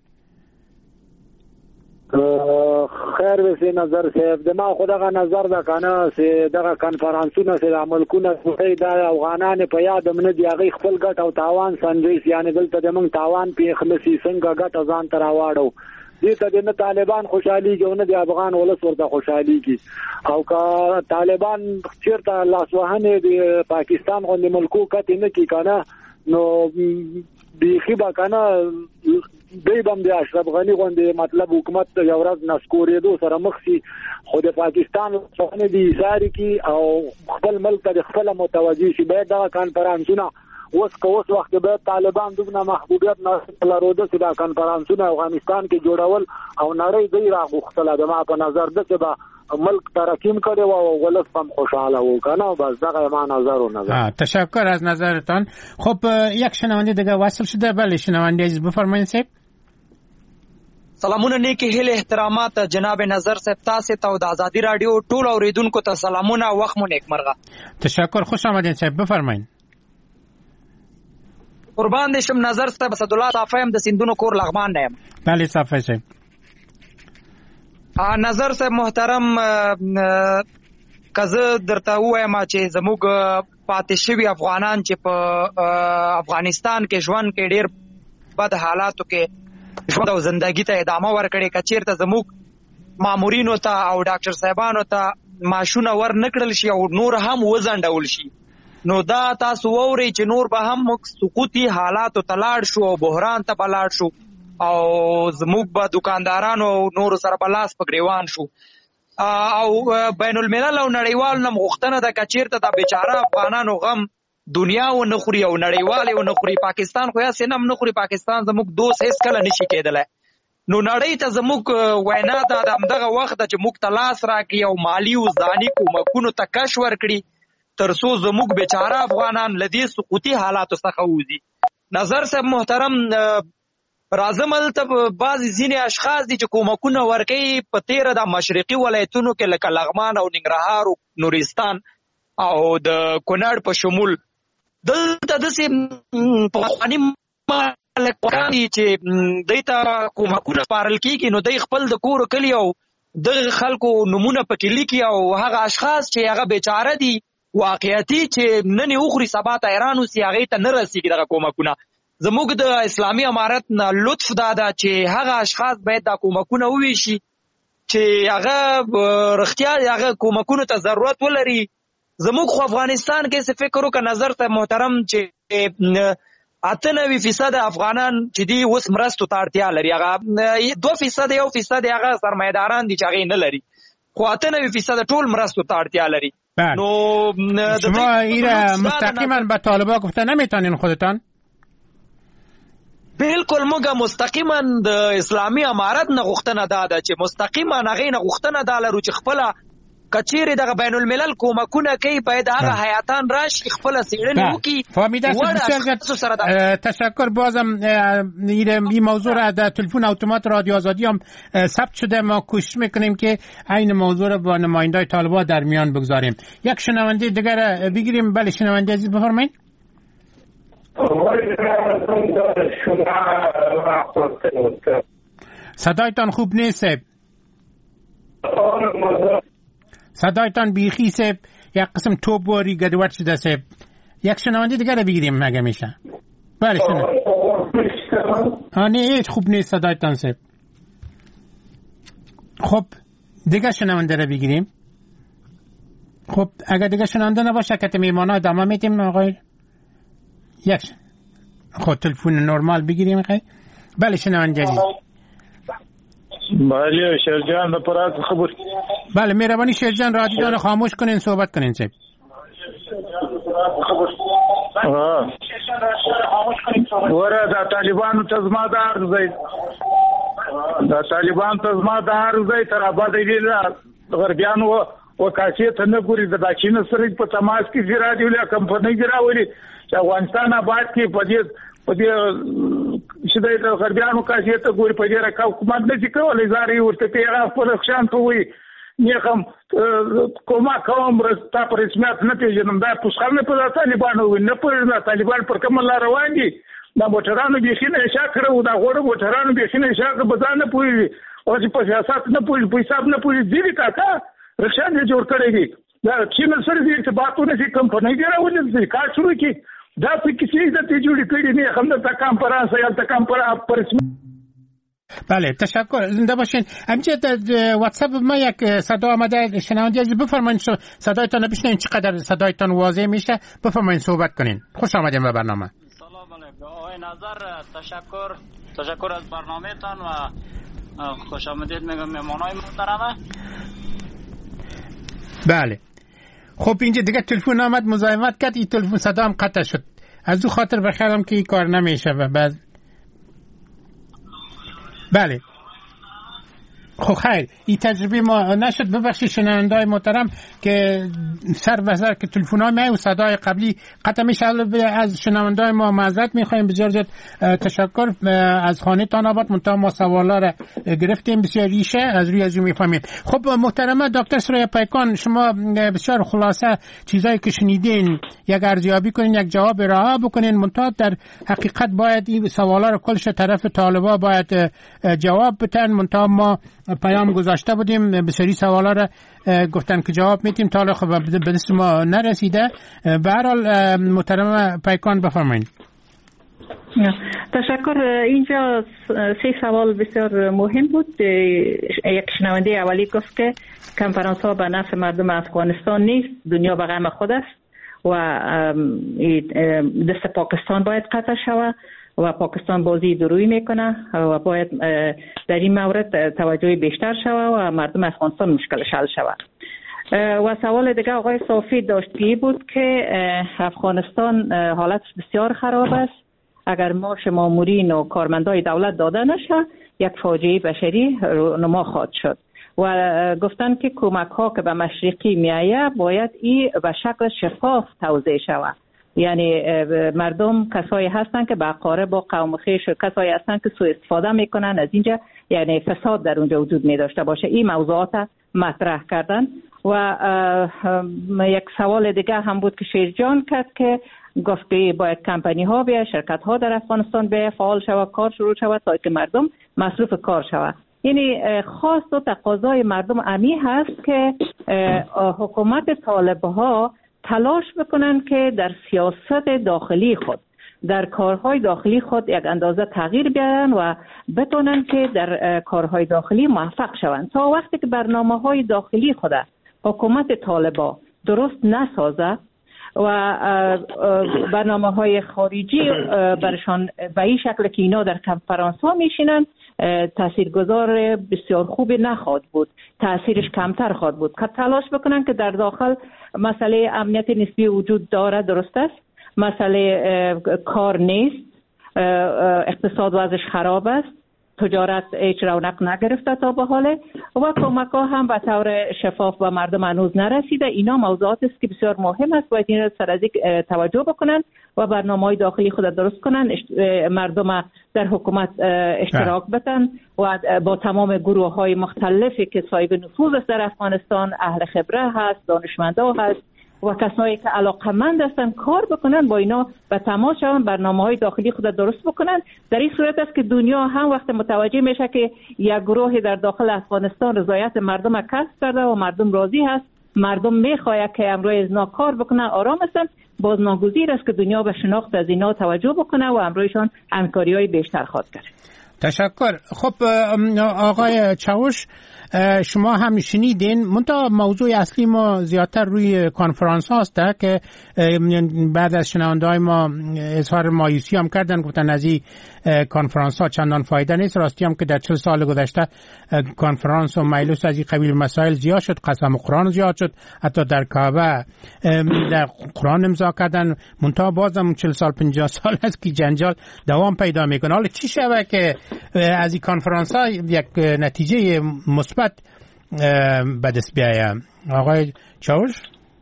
خیر وسی نظر صاحب، دما خدغه نظر د کنه سي دغه کنفرانسونه سي عملکونه کوي د افغانان په یاد من دی هغه خپل ګټ او تاوان سنجي، یعنی دلته د موږ تاوان په خلصي څنګه ګټ ځان تر واړو دي ته د طالبان خوشحالي جوړنه د افغان ولس ورته خوشحالي کی او کا طالبان چیرته لاسوهنه د پاکستان غوندي ملکو کته نه کی کنه نو بیخی با کنه دی بم د اشرف غنی غوندي مطلب حکومت یو ورځ نسکورې دو سره مخسي خو د پاکستان څخه دی ساری کی او خپل ملک ته خپل متوجي شي. به دا کانفرنسونه اوس وخت به طالبان دغه محبوبیت نه لرود چې دا کنفرانسونه افغانستان کې جوړول او نړۍ دی راغوښتله د ما په نظر ده چې با ملک ترکیم کرده و ولس هم خوشحاله و کنه بس دغه ما نظر و نظر. تشکر از نظرتان. خب یک شنونده دیگه وصل شده. بله شنونده عزیز بفرمایید صاحب. سلامونه نیکی هیله احترامات جناب نظر صاحب تاسو ته د ازادي رادیو ټول اوریدونکو ته سلامونه وخت مو نیکمرغه. تشکر خوش آمدین صاحب بفرمایید. قربان دې شم نظر صاحب اسد الله صافیم د سیندونو کور لغمان نه. بله صافی صاحب. نظر صاحب محترم کزه درته وایم چې زموږ پاتې شوی افغانان چې په افغانستان کې ژوند کې ډیر بد حالاتو کې ژوند او زندگی ته ادامه ورکړي کچیرته زموږ مامورینو ته او ډاکټر صاحبانو ته ماشونه ور نکړل شي او نور هم وزندول شي نو دا تاسو ووري چې نور به هم سقوطي حالاتو تلاړ شو او بحران ته بلاړ شو او زموږ به دکاندارانو نور سره بلاس په گریوان شو او بین الملل او نړیوال نم غوښتنه د کچیرته د بیچاره افغانانو غم دنیا و نخوري او نړیوال و نخوري پاکستان خو یا سینم نخوري پاکستان زموږ دوست هیڅ کله نشي کېدلی نو نړۍ ته زموږ وینا ده د همدغه وخت چې موږ ته لاس راکړي او مالي او ځاني کومکونو ته کش ورکړي تر څو زموږ بیچاره افغانان له دې سقوطي حالاتو څخه ووځي نظر صاحب محترم راځم ته بعض ځینې اشخاص دي چې کومکونه ورکوي په تیره د مشرقي ولایتونو کې لکه لغمان او ننګرهار او نورستان او د کونړ په شمول دلته داسې پخواني مالکان دي چې دوی ته کومکونه سپارل کېږي نو دوی خپل د کور کلي او دغه خلکو نومونه پکې لیکي او هغه اشخاص چې هغه بیچاره دي واقعیتي چې نن یې وخوري سبا ته حیران اوسي هغې ته نه رسېږي دغه کومکونه زموږ د اسلامي امارت نه لطف دا ده چې هغه اشخاص باید دا کومکونه وویشي چې هغه رښتیا هغه کومکونو ته ضرورت ولري زموږ خو افغانستان کې څه فکر وکړه نظر ته محترم چې 98% افغانان چې دی اوس مرستو ته اړتیا لري هغه 2% 1% هغه سرمایه‌داران دي چې هغه نه لري خو 98% ټول مرستو ته اړتیا لري نو شما ایره مستقیما به طالبا گفته نمیتونین خودتان بالکل موږ مستقیما د اسلامي امارت نه غوښتنه ده چې مستقیما هغې نه غوښتنه دا لرو چې خپله کچیرې دغه بین الملل کومکونه کوي باید هغه حیاتان راشي خپله څېړنې وکړي تشکر بازم این موضوع را در تلفن اتومات رادیو آزادی هم ثبت شده ما کوشش میکنیم که این موضوع را با نمایندای طالبان در میان بگذاریم یک شنونده دیگر بگیریم بله شنونده عزیز بفرمایید صدایتان خوب نیست صدایتان بیخی سب یک قسم توپ باری گدوات شده سب یک شنونده دیگر بگیریم مگه میشه بله نه هیچ خوب نیست صدایتان سب خب دیگر شنونده را بگیریم خب اگر دیگر شنونده نباشه که میمانه ادامه میتیم آقای یک خود تلفن نرمال بگیریم خیلی بله شنونده عزیز بله شیرجان نپرات خبر بله مهربانی شیرجان رادیو رو خاموش کنین صحبت کنین صاحب وره دا طالبانو تزما دا عرض دی دا طالبان تزما دا عرض دی تر آباد ایلیلا غربیانو وکاسی ته نه ګوري د داچینه سره په تماس کې زیرا دی له کمپنۍ ګراولي چې افغانستان آباد کې په دې شته د غربیانو کاسی ته ګوري په دې راکاو حکومت نه کولای زاري ورته پیغام په خشان ته وي نیخم کومه کوم رستا پر رسمیت نه پیژنم دا پوښتنه په طالبانو نه په طالبان پر کوم لار روان دي دا موټرانو بيخینه شاکره دا غوړو موټرانو بيخینه شاکره بزانه پوي او چې په سیاست نه پوي په حساب نه پوي دي کاکا رښتیا دې جوړ کړی دي دا چې نن سره دې ارتباطونه چې کمپنۍ دی راولې کار شروع کی دا څه کیسې دې جوړې کړې نه هم د کانفرنس یا د کانفرنس بله تشکر زنده باشین همینجا واتساپ ما یک صدا آمده شنونده عزیز بفرمایید صدایتان بشنویم چقدر صدایتان واضح میشه بفرمایید صحبت کنین خوش آمدین به برنامه سلام علیکم آقای نظر تشکر از برنامه‌تان و خوش آمدید میگم مهمانای محترمه بله خب اینجا دیگه تلفن آمد مزاحمت کرد این تلفن صدا هم قطع شد از او خاطر بخیرم که این کار نمیشه و بعد بله. خب خیر این تجربه ما نشد. ببخشید شنونده‌های محترم که سر و سر که تلفن‌های ما و صدای قبلی قطع میشه. از شنونده‌های ما معذرت می‌خوایم. بسیار زیاد تشکر از خانه تان آباد. منتها ما سوالا را گرفتیم بسیار ریشه از روی از می‌فهمیم. خب محترمه دکتر سریا پیکان، شما بسیار خلاصه چیزایی که شنیدین یک ارزیابی کنین، یک جواب ارائه بکنین. منتها در حقیقت باید این سوالا رو کلش طرف طالبا باید جواب بدن. منتها ما پیام گذاشته بودیم بسیاری سوالا را گفتن که جواب میتیم تا حالا خب به دست ما نرسیده. به هر حال محترم پیکان بفرمایید. تشکر. اینجا 3 سوال بسیار مهم بود. یک شنونده اولی گفت که کنفرانس ها به نفع مردم افغانستان نیست، دنیا به غم خود است و دست پاکستان باید قطع شود و پاکستان بازی درویی میکنه و باید در این مورد توجه بیشتر شود و مردم افغانستان مشکلش حل شود. و سوال دیگه آقای صافی داشتی بود که افغانستان حالت بسیار خراب است. اگر معاش مامورین و کارمندای دولت داده نشه یک فاجعه بشری رونما خواهد شد. و گفتن که کمک ها که به مشرقی میآید باید این به شکل شفاف توزیع شود. یعنی مردم کسایی هستن که به قاره با قوم خویش، کسایی هستن که سوء استفاده میکنن از اینجا، یعنی فساد در اونجا وجود می داشته باشه. این موضوعات مطرح کردن. و یک سوال دیگه هم بود که شیرجان کرد که گفت که باید کمپانی ها بیا، شرکت ها در افغانستان بیا فعال شود، کار شروع شود تا که مردم مصروف کار شود. یعنی خواست و تقاضای مردم امی هست که حکومت طالبها تلاش بکنن که در سیاست داخلی خود، در کارهای داخلی خود یک اندازه تغییر بیارن و بتونن که در کارهای داخلی موفق شوند. تا وقتی که برنامه‌های داخلی خود حکومت طالبا درست نسازه و برنامه‌های خارجی برشان به این شکل که اینا در کنفرانس ها میشینن تاثیرگذار بسیار خوبی نخواهد بود، تاثیرش کمتر خواهد بود. که تلاش بکنن که در داخل مسئله امنیت نسبی وجود داره، درست است، مسئله کار نیست، اقتصاد وضعش خراب است، تجارت هیچ رونق نگرفته تا به حاله و کمک ها هم به طور شفاف به مردم هنوز نرسیده. اینا موضوعات است که بسیار مهم است، باید این را سر از توجه بکنن و برنامه‌های داخلی خود درست کنن، مردم در حکومت اشتراک بدن و با تمام گروه‌های مختلفی که صاحب نفوذ است در افغانستان، اهل خبره هست، دانشمندا هست و کسایی که علاقمند هستن کار بکنن، با اینا به تماس شون، برنامه‌های داخلی خود درست بکنن. در این صورت است که دنیا هم وقت متوجه میشه که یک گروهی در داخل افغانستان رضایت مردم کسب کرده و مردم راضی هست، مردم میخواهد که امروز اینا کار بکنن، آرام هستن، باز ناگزیر است که دنیا به شناخت از اینا توجه بکنه و امروزشان همکاری‌های بیشتر خواهد کرد. تشکر. خب آقای چاوش، شما هم شنیدین، منتها موضوع اصلی ما زیادتر روی کنفرانس هاست که بعد از شنونده‌های ما اظهار مایوسی هم کردن، گفتن از این کنفرانس ها چندان فایده نیست. راستی هم که در 40 سال گذشته کنفرانس و مجلس از این قبیل مسائل زیاد شد، قسم قرآن زیاد شد، حتی در کعبه در قرآن امضا کردن، منتها بازم 40 سال 50 سال است که جنجال دوام پیدا میکنه. حالا چی شود که از این کنفرانس ها یک نتیجه مثبت به دست بیاید؟ آقای چاوش؟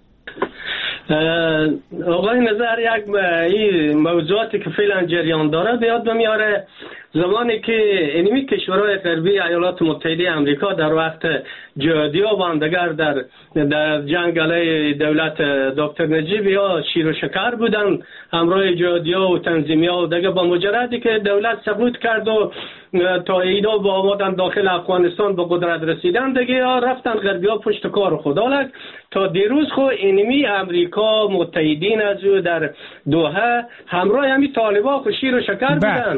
آقای نظر، یک این موضوعاتی که فعلا جریان داره بیاد میاره زمانی که اینمی کشورهای غربی ایالات متحده آمریکا در وقت جهادی‌ها و همدیگر در جنگ علیه دولت دکتر نجیب یا شیر و شکر بودن همراه جهادی‌ها و تنظیمی‌ها و دیگه، با مجردی که دولت سقوط کرد و تا اینا با آمدن داخل افغانستان به قدرت رسیدن دیگه رفتن غربی‌ها پشت کار خدا تا دیروز خو اینمی امریکا متحدین از او در دوحه همراه همین طالبان و شیر و شکر بودن.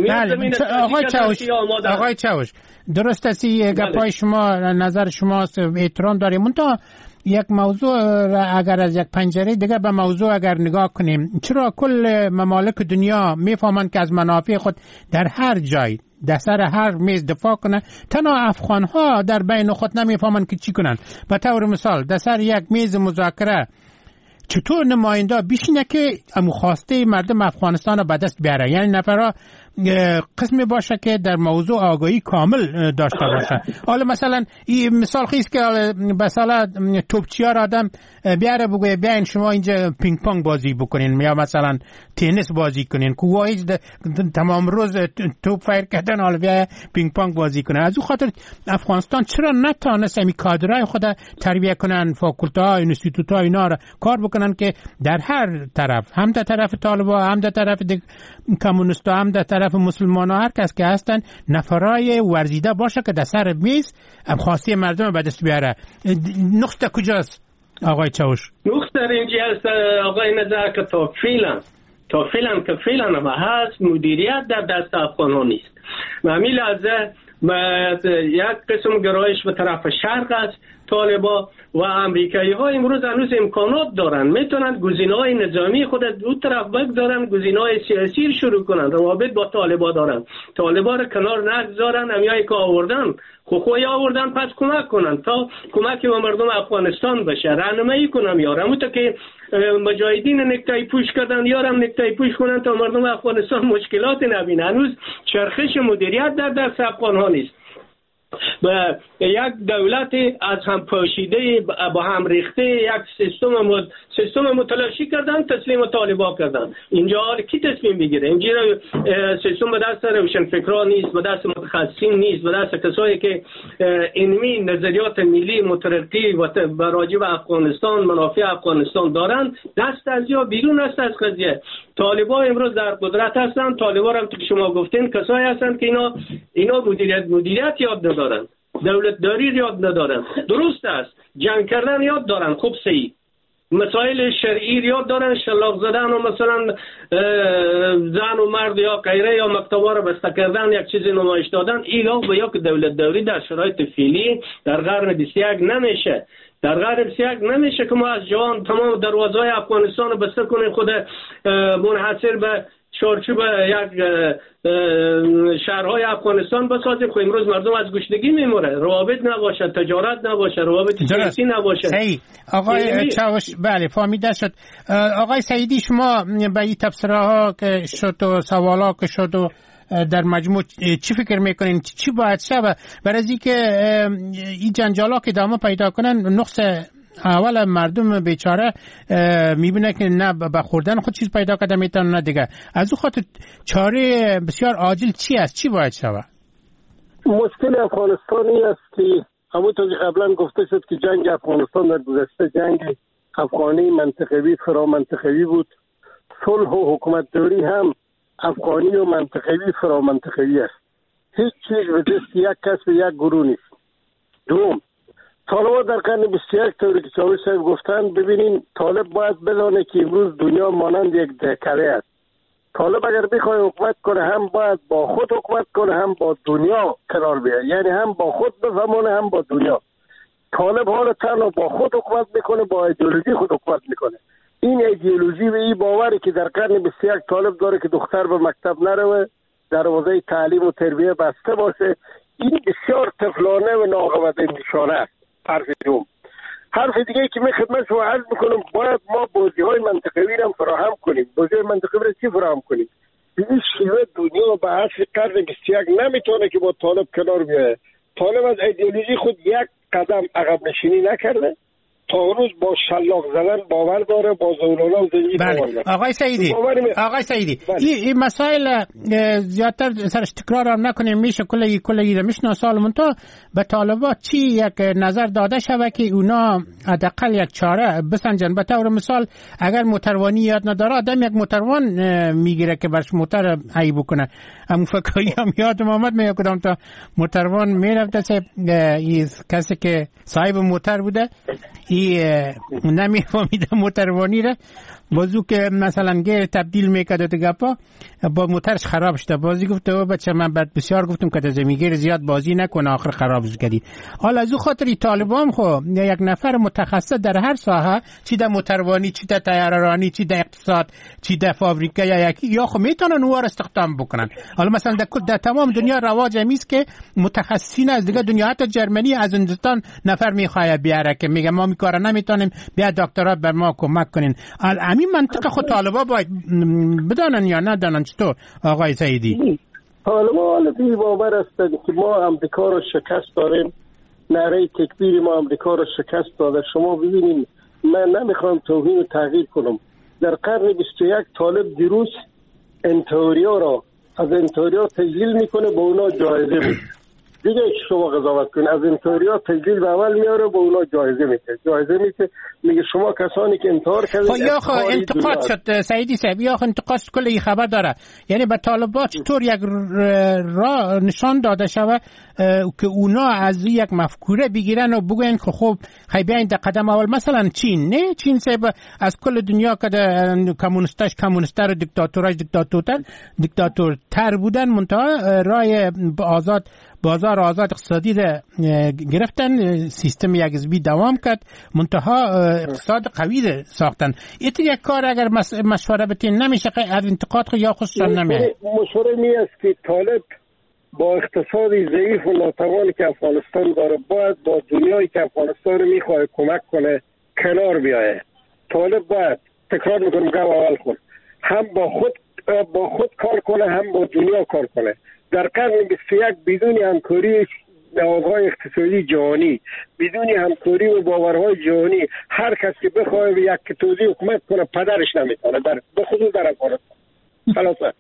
آقای چاوش درست است، گپای شما، نظر شما احترام داریم، منتها یک موضوع اگر از یک پنجره دیگه به موضوع اگر نگاه کنیم، چرا کل ممالک دنیا میفهمند که از منافع خود در هر جای در سر هر میز دفاع کنن، تنها افغان ها در بین خود نمیفهمند که چی کنن؟ به طور مثال در سر یک میز مذاکره چطور نماینده بشینه که خواسته مردم افغانستان رو به دست بیاره، یعنی نفرها قسمی باشه که در موضوع آگاهی کامل داشته باشه. حالا مثلا این مثال خیست که مثلا توپچی ها را آدم بیاره بگویه بیاین شما اینجا پینگ پونگ بازی بکنین یا مثلا تنیس بازی کنین، که واهیج تمام روز توپ فایر کردن حالا بیا پینگ پونگ بازی کنن. از اون خاطر افغانستان چرا نتانست این کادرای خود تربیه کنن، فاکولته ها، اینستیتوت ها اینا را کار بکنن که در هر طرف، هم در طرف طالبا، هم در طرف کمونیست ها، هم در طرف مسلمان ها، هر کس که هستن نفرای ورزیده باشه که در سر میز خواسته مردم به دست بیاره. نقطه کجاست آقای چاوش؟ نقطه اینجا است آقای نظر که تا فعلا ما هست مدیریت در دست افغانان نیست. همین لحظه یک قسم گرایش به طرف شرق است. طالبا و امریکایی ها امروز هنوز امکانات دارن، میتونن گزینه‌های نظامی خود دو طرف بگذارن، گزینه‌های سیاسی شروع کنن، روابط با طالبا دارن، طالبا رو کنار نگذارن، همیایی که آوردن خوی آوردن پس کمک کنن تا کمکی به مردم افغانستان بشه، راهنمایی کنن یارم همونطور که مجاهدین نکتای پوش کردن یارم نکتای پوش کنن تا مردم افغانستان مشکلات نبینه. هنوز چرخش مدیریت در دست افغان ها نیست. به یک دولت از هم پاشیده با هم ریخته یک سیستم متلاشی کردن، تسلیم طالبا کردن. اینجا کی تصمیم بگیره؟ اینجا سیستم به دست روشنفکران نیست، به دست متخصصین نیست، به دست کسایی که علمی نظریات ملی مترقی و راجع به افغانستان منافع افغانستان دارن. دست از یا بیرون است از قضیه. طالبا امروز در قدرت هستن. طالبا هم که شما گفتین کسایی هستن که اینا مدیریت یاد ندارن، دولت داری یاد ندارن. درست است جنگ کردن یاد دارن، خوب صحیح، مسائل شرعی یاد دارن، شلاق زدن و مثلا زن و مرد یا غیره یا مکتبا رو بسته کردن، یک چیزی نمایش دادن. اینا به یک دولت داری در شرایط فعلی در قرن 21 نمیشه. در قرن 21 نمیشه که ما از جوان تمام دروازه‌های افغانستان رو بسته کنیم، خود منحصر به چارچوب یک شهرهای افغانستان بسازیم. خب امروز مردم از گشنگی میموره، روابط نباشه، تجارت نباشه، روابط سیاسی نباشه. صحیح آقای چاوش، بله فهمیده شد. آقای سعیدی، شما به این تبصره ها که شد و سوالا که شد و در مجموع چی فکر میکنین چی باید شود برای از اینکه این جنجالا که ادامه پیدا کنن؟ نقص اول مردم بیچاره میبینه که نه به خوردن خود چیز پیدا کرده میتونه نه دیگه. از اون خاطر چاره بسیار عاجل چی است؟ چی باید شود؟ مشکل افغانستانی است که همونطور که قبلا گفته شد که جنگ افغانستان در گذشته جنگ افغانی منطقوی فرامنطقوی بود. صلح و حکومتداری هم افغانی و منطقوی فرامنطقوی است. هیچ چیز به دست یک کس و یک گروه نیست. دوم، طالبا در قرن 21 طوری که چاوش صاحب گفتن، ببینین طالب باید بدانه که امروز دنیا مانند یک دهکده است. طالب اگر بخواد حکومت کنه هم باید با خود حکومت کنه هم با دنیا کنار بیاد، یعنی هم با خود بفهمونه هم با دنیا. طالب حالا تنها با خود حکومت میکنه، با ایدئولوژی خود حکومت میکنه. این ایدئولوژی و این باوری که در قرن 21 طالب داره که دختر به مکتب نروه، دروازه تعلیم و تربیه بسته باشه، این بسیار طفلانه و ناقابل‌انتشاره است. حرف دیگه که می خدمت شما عرض میکنم، باید ما بازی‌های منطقوی را فراهم کنیم. بازی‌های منطقوی را چی فراهم کنیم؟ به این شیوه دنیا به عصر قرن 21 نمیتونه که با طالب کنار بیاید. طالب از ایدئولوژی خود یک قدم عقب نشینی نکرده، تا روز با شلاق زدن باور داره، با زورالا و زنجیر باور داره. آقای سعیدی این مسائل زیادتر سرش تکرار هم نکنیم، میشه کلی رو میشناسال منتها به طالبات چی یک نظر داده شوه که اونا حداقل یک چاره بسنجن. به طور مثال اگر موتروانی یاد نداره آدم یک موتروان میگیره که برش موتر هی بکنه. همون فکایی هم یادم آمد من کدام تا موتروان میرفته کسی که صاحب موتر بوده نمیفهمیده موتروانی را بازو که مثلا گیر تبدیل میکرد دیگه با موترش خراب شده، بازی گفت او بچه من بعد بسیار گفتم که زمینگیر زیاد بازی نکنه آخر خرابش کردی. حالا از او خاطری طالبان خو یک نفر متخصص در هر ساحه، چی در موتروانی، چی در طیاره‌رانی، چی در اقتصاد، چی در فابریکه یا یکی یا خو میتونن اونها استخدام بکنن. حالا مثلا در تمام دنیا رواج همیست که متخصصین از دیگه دنیا، حتی جرمنی از هندوستان نفر میخواد بیاره که میگه ما میکاره نمیتونیم، بیا دکترا بر ما کمک کنین. همین منطقه خود طالبا باید بدانن یا ندانن؟ چطور آقای سعیدی؟ طالبا البته باور هستند که ما امریکا رو شکست داریم، نعره تکبیر ما امریکا رو شکست داده. شما ببینید، من نمیخوام توهین و تغییر کنم، در قرن 21 طالب دیروز انتوریا را از انتوریا تجلیل میکنه، با اونا جایزه میده. دیگه شما قضاوت کن، از انتوریا تجلیل به اول میاره، با اونا جایزه میده میگه شما کسانی که انتحار کردید. یا خو انتقاد شد سعیدی صاحب، یا خو انتقاد کل این خبر داره، یعنی به طالبات چطور یک راه نشان داده شود که اونا از یک مفکوره بگیرن و بگوین که خب بیاین در قدم اول. مثلا چین، نه چین صاحب از کل دنیا که کمونیستر و دیکتاتورتر بودن، منتها رای بازار آزاد اقتصادی گرفتن، سیستم یک حزبی دوام کرد، منتها اقتصاد قوی ساختن. یک کار اگر مشوره بتین نمیشه از انتقاد خود یا خودشان نمیه. مشوره می است که طالب با اقتصادی ضعیف و ناتوانی که افغانستان داره باید با دنیایی که افغانستان رو میخواه کمک کنه کنار بیایه. طالب باید، تکرار میکنم گام اول خود، هم با خود کار کنه، هم با دنیا کار کنه. در قرن 21 بدون همکاری نهادهای اقتصادی جهانی، بدون همکاری و باورهای جهانی، هر کس که بخواه یک توزیع حکومت کنه پدرش نمیتونه، به خصوص در افغانستان. خلاصه.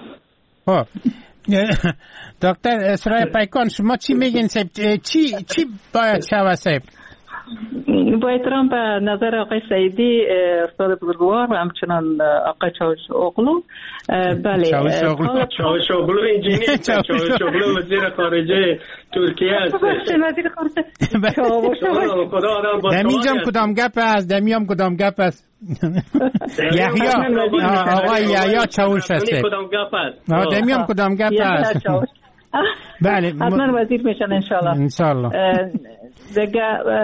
دکتر اسرای پیکان، شما چی میگین؟ چی باید شود صاحب؟ با احترام به نظر آقای سعیدی استاد بزرگوار و همچنان آقای چاوش اوغلو، بله چاوش اوغلو انجینیر، چاوش اوغلو وزیر خارجه ترکیه است. وزیر خارجه دمیجم کدام گپ است، دمیم کدام گپ است. یحیی آقای یحیی چاوش است. کدام گپ است؟ دمیم کدام گپ است. بله حتما وزیر میشن انشالله. دیگه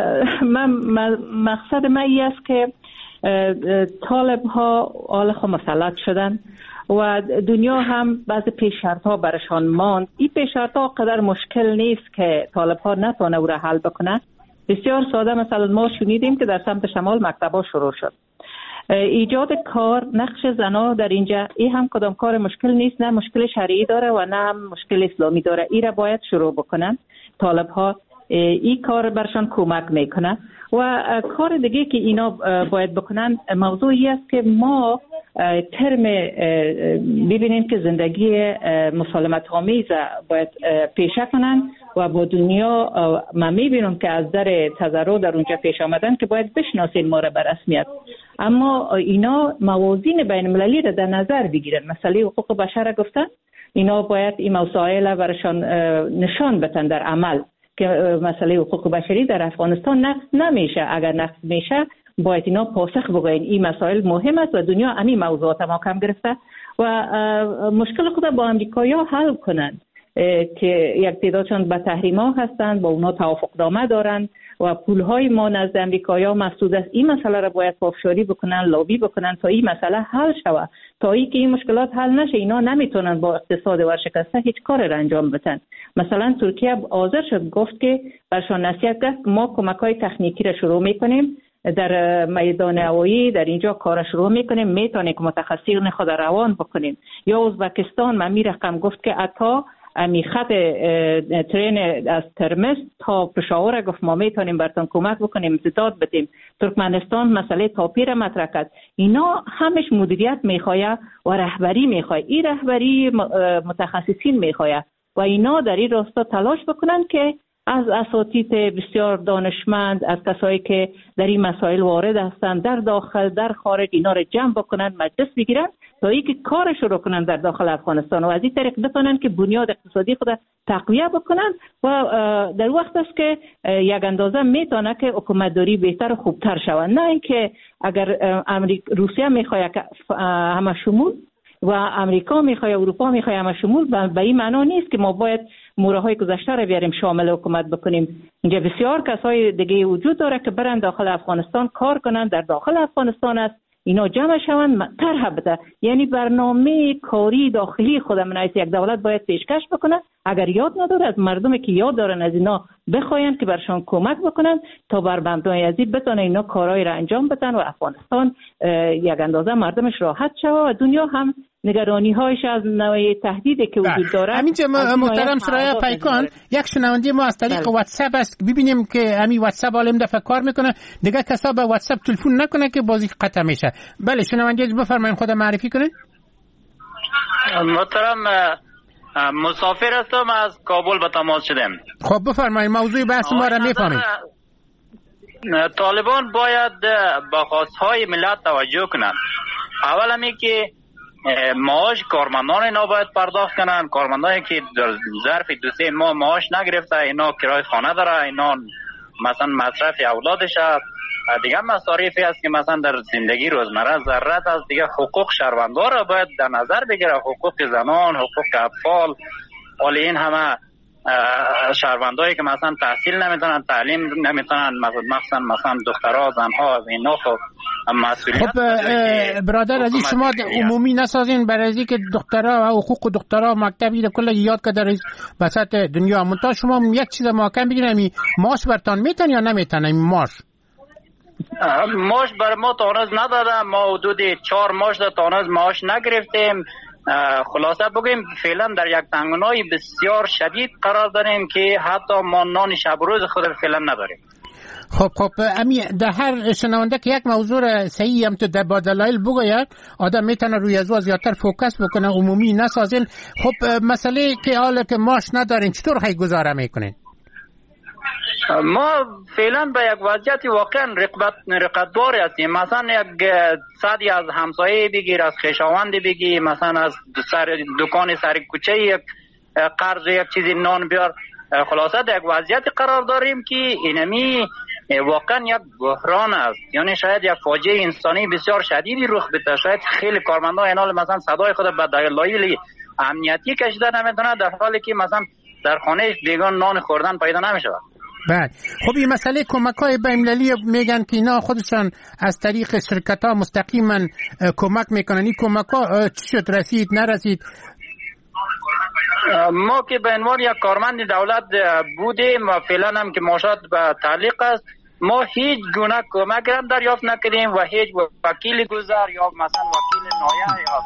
مقصد من این است که طالب ها آلخ مسلط شدن و دنیا هم بعض پیش‌شرط ها برشان ماند. این پیش‌شرط ها قدر مشکل نیست که طالب ها نتونه او را حل بکنه. بسیار ساده، مثلا ما شنیدیم که در سمت شمال مکتب‌ها شروع شد. ایجاد کار، نقش زنا در اینجا، این هم کدام کار مشکل نیست، نه مشکل شرعی داره و نه هم مشکل اسلامی داره. این را باید شروع بکنن طالب ها، این کار برشان کمک میکنه. و کار دیگه که اینا باید بکنن موضوعی است که ما ترم ببینیم که زندگی مسالمت آمیز باید پیشه کنن و با دنیا ما میبینم که از در تضرع در اونجا پیش آمدن که باید بشناسین ما را به رسمیت. اما اینا موازین بین المللی را در نظر بگیرن. مسئله حقوق بشر گفتن، اینا باید این مسائل برشان نشان بدن در عمل که مسئله حقوق بشری در افغانستان نقض نمیشه. اگر نقض میشه باید اینا پاسخ بگوین این مسائل مهم است و دنیا همین موضوعات ما کم گرفته و مشکل خود با امریکایی‌ها حل کنند که یک تعدادشان به تحریم‌ها هستند، با اونا توافقنامه دارند و پول‌های ما نزد امریکایی‌ها مسدود است. این مسئله را باید پافشاری بکنن، لابی بکنن تا این مسئله حل شود. تا اینکه این مشکلات حل نشه اینا نمیتونن با اقتصاد ورشکسته هیچ کار را انجام بدن. مثلا ترکیه حاضر شد گفت که برشان نصیحت کرد ما کمک‌های تکنیکی را شروع می‌کنیم در میدان هوایی، در اینجا کار شروع می‌کنیم، میتونیم که متخصصین خود روان بکنیم. یا ازبکستان من می رقم گفت که حتی امی خط ترین از ترمز تا پشاور گفت ما میتونیم براتون کمک بکنیم، امتداد بدیم. ترکمنستان مسئله تاپی را مطرح کرد. اینا همش مدیریت میخواه و رهبری میخواه. این رهبری متخصصین میخواه و اینا در این راستا تلاش بکنن که از اساتید بسیار دانشمند، از کسایی که در این مسائل وارد هستند در داخل در خارج، اینا رو جمع بکنن، مجلس بگیرن تا اینکه کارش رو کنن در داخل افغانستان و از این طریق بتونن که بنیاد اقتصادی خود تقویت بکنن و در وقت است که یک اندازه میتونه که حکومتداری بهتر و خوبتر شود. نه اینکه اگر روسیه میخواد همه شمول و امریکا میخواد، اروپا میخواد همه شمول، به این معنا نیست که ما باید مورهای گذشته رو بیاریم شامل حکومت بکنیم. اینجا بسیار کسای دیگه وجود داره که برن داخل افغانستان کار کنن، در داخل افغانستان است اینا جمع شوند طرح بده، یعنی برنامه کاری داخلی خود من یک دولت باید پیشکش بکنه. اگر یاد نداره از مردمی که یاد دارن از اینا بخواین که برشان کمک بکنن تا بر مبنای ازی بتونه اینا کارهای را انجام بدن و افغانستان یک اندازه مردمش راحت شوه و دنیا هم نگرانی هایش از نوع تهدیدی که وجود داره. همینجا محترم سرایه پیکان، یک شنونده ما از طریق واتساپ است، ببینیم که همین واتساپ عالم دفعه کار میکنه، دیگه کسا به واتساپ تلفن نکنه که بازی قطع میشه. بله شنونده بفرمایید، خود معرفی کنید. محترم مسافر هستم، از کابل به تماس شدم. خب بفرمایید، موضوع بحث ما را میفهمید. طالبان باید به خواستهای ملت توجه کنند. اول همی که معاش کارمندان اینا باید پرداخت کنن، کارمندانی که در ظرف 2-3 ماه معاش نگرفته، اینا کرای خانه داره، اینا مثلا مصرف اولادش دیگه مصارفی است که مثلا در زندگی روزمره ضرورت است، دیگه حقوق شهروندان را باید در نظر بگیره، حقوق زنان، حقوق اطفال، ولی این همه شهروندایی که مثلا تحصیل نمیتونن، تعلیم نمیتونن، مثلا دخترها، زنها، اینا خب مسئولیت. خب برادر عزیز، شما عمومی نسازین برای از اینکه دخترها و حقوق دخترها مکتبی ده کل یاد که در وسط دنیا، منتها شما یک چیز محکم بگیرین، معاش برتان میتن یا نمیتن؟ معاش بر ما تانوز نداده، ما حدود 4 ماه تانوز معاش نگرفتیم. خلاصه بگیم فعلا در یک تنگنای بسیار شدید قرار داریم که حتی ما نان شب روز خود فعلا نداریم. خب امی در هر شنونده که یک موضوع صحیح هم تو با دلایل بگوید، آدم میتونه روی از زیادتر فوکس بکنه، عمومی نسازین. خب مسئله که حالا که معاش ندارین چطور خیلی گزاره میکنین؟ ما فعلا به یک وضعیت واقعا رقابت‌دار هستیم. مثلا یک صدی از همسایه بگیر، از خویشاوند بگیر، مثلا از دکان سر کوچه یک قرض یک چیزی نان بیار. خلاصه در یک وضعیت قرار داریم که اینمی واقعا یک بحران است، یعنی شاید یک فاجعه انسانی بسیار شدیدی رخ بده. شاید خیلی کارمندان اینال مثلا صدای خود به دلایل امنیتی کشیده نمیتونه، در حالی که مثلا در خانه بیگان نان خوردن پیدا نمیشه. بله. خب این مسئله کمک‌های بین‌المللی میگن که اینا خودشان از طریق شرکت‌ها مستقیما کمک میکنن، این کمک‌ها چی شد؟ رسید نرسید؟ ما که به عنوان یک کارمند دولت بودیم و فعلا هم که معاشات به تعلیق است، ما هیچ گونه کمک هم دریافت نکردیم و هیچ وکیل گذر یا مثلا وکیل نایه یا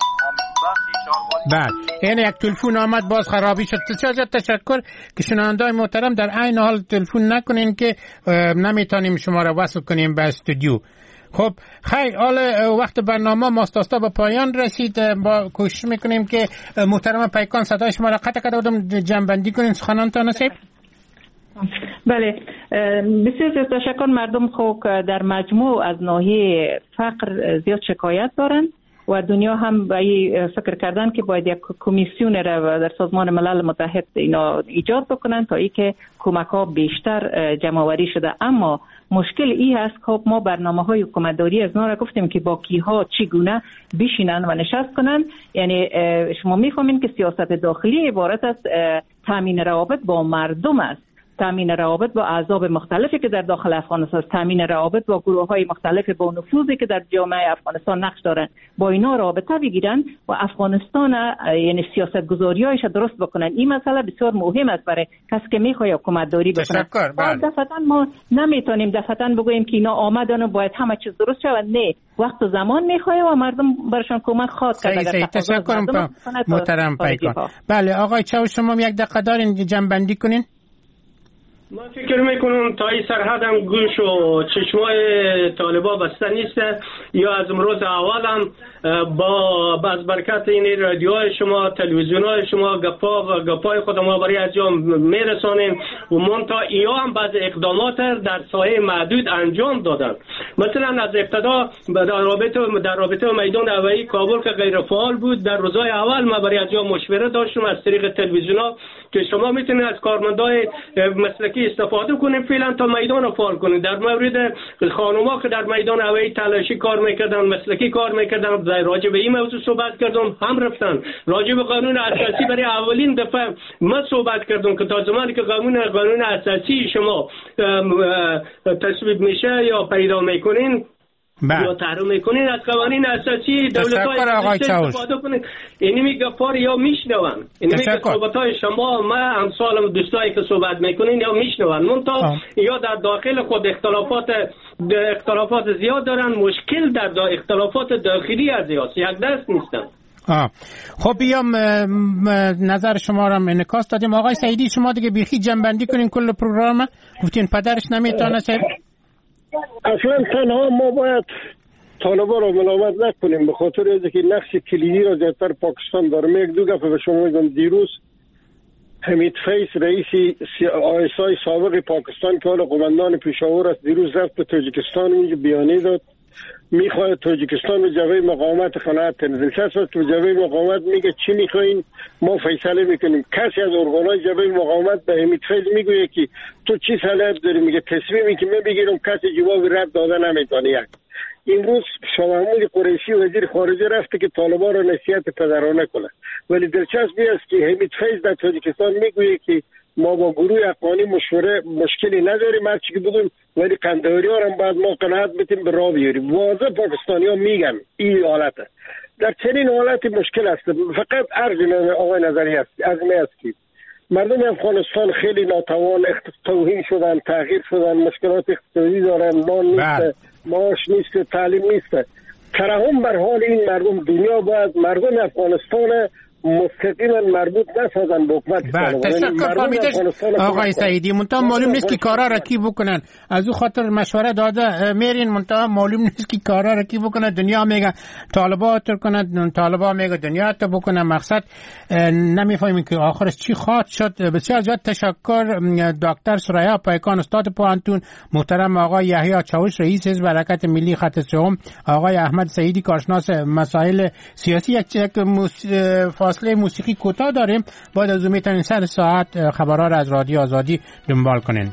بله. این یک تلفن آمد باز خرابی شد. بسیار تشکر که شنونده‌های محترم در عین حال تلفن نکنین که نمیتونیم شما را وصل کنیم به استودیو. خب خیر، حال وقت برنامه ماستاستا به پایان رسید. با کوشش میکنیم که محترم پیکان صدای شما را قطع بودم جمع‌بندی کنین سخنانتان نصیب. بله، بسیار تشکر. مردم خوب در مجموع از ناحیه فقر زیاد شکایت دارن و دنیا هم به فکر کردن که باید یک کمیسیون را در سازمان ملل متحد اینا ایجاد بکنن تا ای که کمک ها بیشتر جمع‌آوری شده. اما مشکل ای هست که ما برنامه‌های حکومتداری از نورا گفتیم که با کیها چگونه بشینن و نشست کنن. یعنی شما می‌فهمین که سیاست داخلی عبارت از تامین روابط با مردم است، تامین روابط با احزاب مختلفی که در داخل افغانستان است، تامین روابط با گروه‌های مختلف با نفوذی که در جامعه افغانستان نقش دارن، با اینا رابطه بگیرن و افغانستان یعنی سیاست گذاری‌هایش درست بکنن. این مسئله بسیار مهم است برای کسی که می‌خواد حکومتداری بکنه. دفعتاً ما نمیتونیم دفعتاً بگوییم که اینا آمدن و باید همه چیز درست شود. نه، وقت و زمان می‌خواد و مردم برشان کمک خواهد کرد. تشکر محترم پیکان. بله آقای چاو، شما یک دقیقه دارین جمع‌بندی کنین؟ من فکر میکنم تا این سرحد هم گوش و چشمای طالبا بسته نیست یا از امروز اول هم با از برکت این رادیوهای شما تلویزیونهای شما گپای خود ما برای از جا میرسانیم و منتها ایا هم بعض اقدامات در ساحه محدود انجام دادن. مثلا از ابتدا در رابطه میدان هوایی کابل که غیر فعال بود، در روزهای اول ما برای از جا مشوره داشتم از طریق تلویزیونها که شما میتونید از کارمندای مسلکی استفاده کنید فعلا تا میدان فعال کنید. در مورد خانوما که در میدان هوایی تلاشی کار میکردن، مسلکی کار میکردن، راجع به این موضوع صحبت کردم، هم رفتن راجع به قانون اساسی برای اولین دفعه ما صحبت کردم که تا زمانی که قانون اساسی شما تصویب میشه یا پیدا میکنین یا تحریم میکنین از قوانین اساسی دولت‌های استفاده کنین. اینمی گپار یا میشنون، اینمی صحبت‌های شما ما امثال دوستایی که صحبت میکنین یا میشنون، منتها یا در داخل خود اختلافات زیاد دارن. مشکل در اختلافات داخلی از زیاد یک دست نیستن. خب بیام نظر شما را انعکاس دادیم. آقای سعیدی شما دیگه بیخی جنبندی کنین کل پروگرام. گفتین پدرش نمیتونه اصلا تنها ما باید طالبا را ملامت نکنیم به خاطر اینکه نقش کلیدی را زیادتر پاکستان داره. یک دو گپ به شما میگم. دیروز حمید فیض رئیس آیسای سابق پاکستان که حالا قماندان پشاور است دیروز رفت به تاجیکستان اونجا بیانیه داد میخواد تاجیکستان به جبهه مقاومت قناعت تنزل شد. تو جبهه مقاومت میگه چی میخواین ما فیصله میکنیم. کسی از ارگانهای جبهه مقاومت به حمید فیض میگه که تو چی صلاحیت داری؟ میگه تصمیمی که من بگیرم کسی جواب رد داده نمیتونه. امروز شاه محمود قریشی وزیر خارجه رفته که طالبان را نصیحت پدرانه کنه، ولی دلچسبی است که حمید فیض در تاجیکستان میگه که ما با گروه افغانی مشکلی نداریم، هر چی که بگیم، ولی قندهاری‌ها هم باید ما قناعت بتیم به راه بیاریم. واضح پاکستانی‌ها میگن این حالته. در چنین حالتی مشکل است. فقط عرض آقای نظری است که مردم افغانستان خیلی ناتوان توهین شدن، تغییر شدن، مشکلات اقتصادی دارن، نان نیست، معاش نیست، تعلیم نیست. ترحم بر حال این مردم. دنیا باید مردم افغانستان مستقیما مربوط نسازن به حکومت. تشکر فهمیدش آقای سعیدی. منتها معلوم نیست که کارا را کی بکنن. از او خاطر مشوره داده میرین، منتها معلوم نیست که کارا را کی بکنه. دنیا میگه طالبا تر کنه، طالبا میگه دنیا تا بکنه. مقصد نمیفهمیم که آخرش چی خواهد شد. بسیار زیاد تشکر دکتر سریا پایکان استاد پوهنتون، محترم آقای یحیی چاوش رئیس حزب حرکت ملی خط سوم، آقای احمد سعیدی کارشناس مسائل سیاسی. یک فاصله موسیقی کوتاه داریم، بعد از اون میتونین سر ساعت خبرها را از رادیو آزادی دنبال کنین.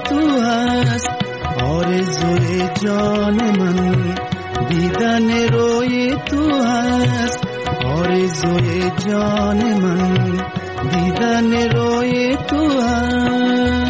دیدن رو تو هست، آرزوی جان من دیدن روی تو هست.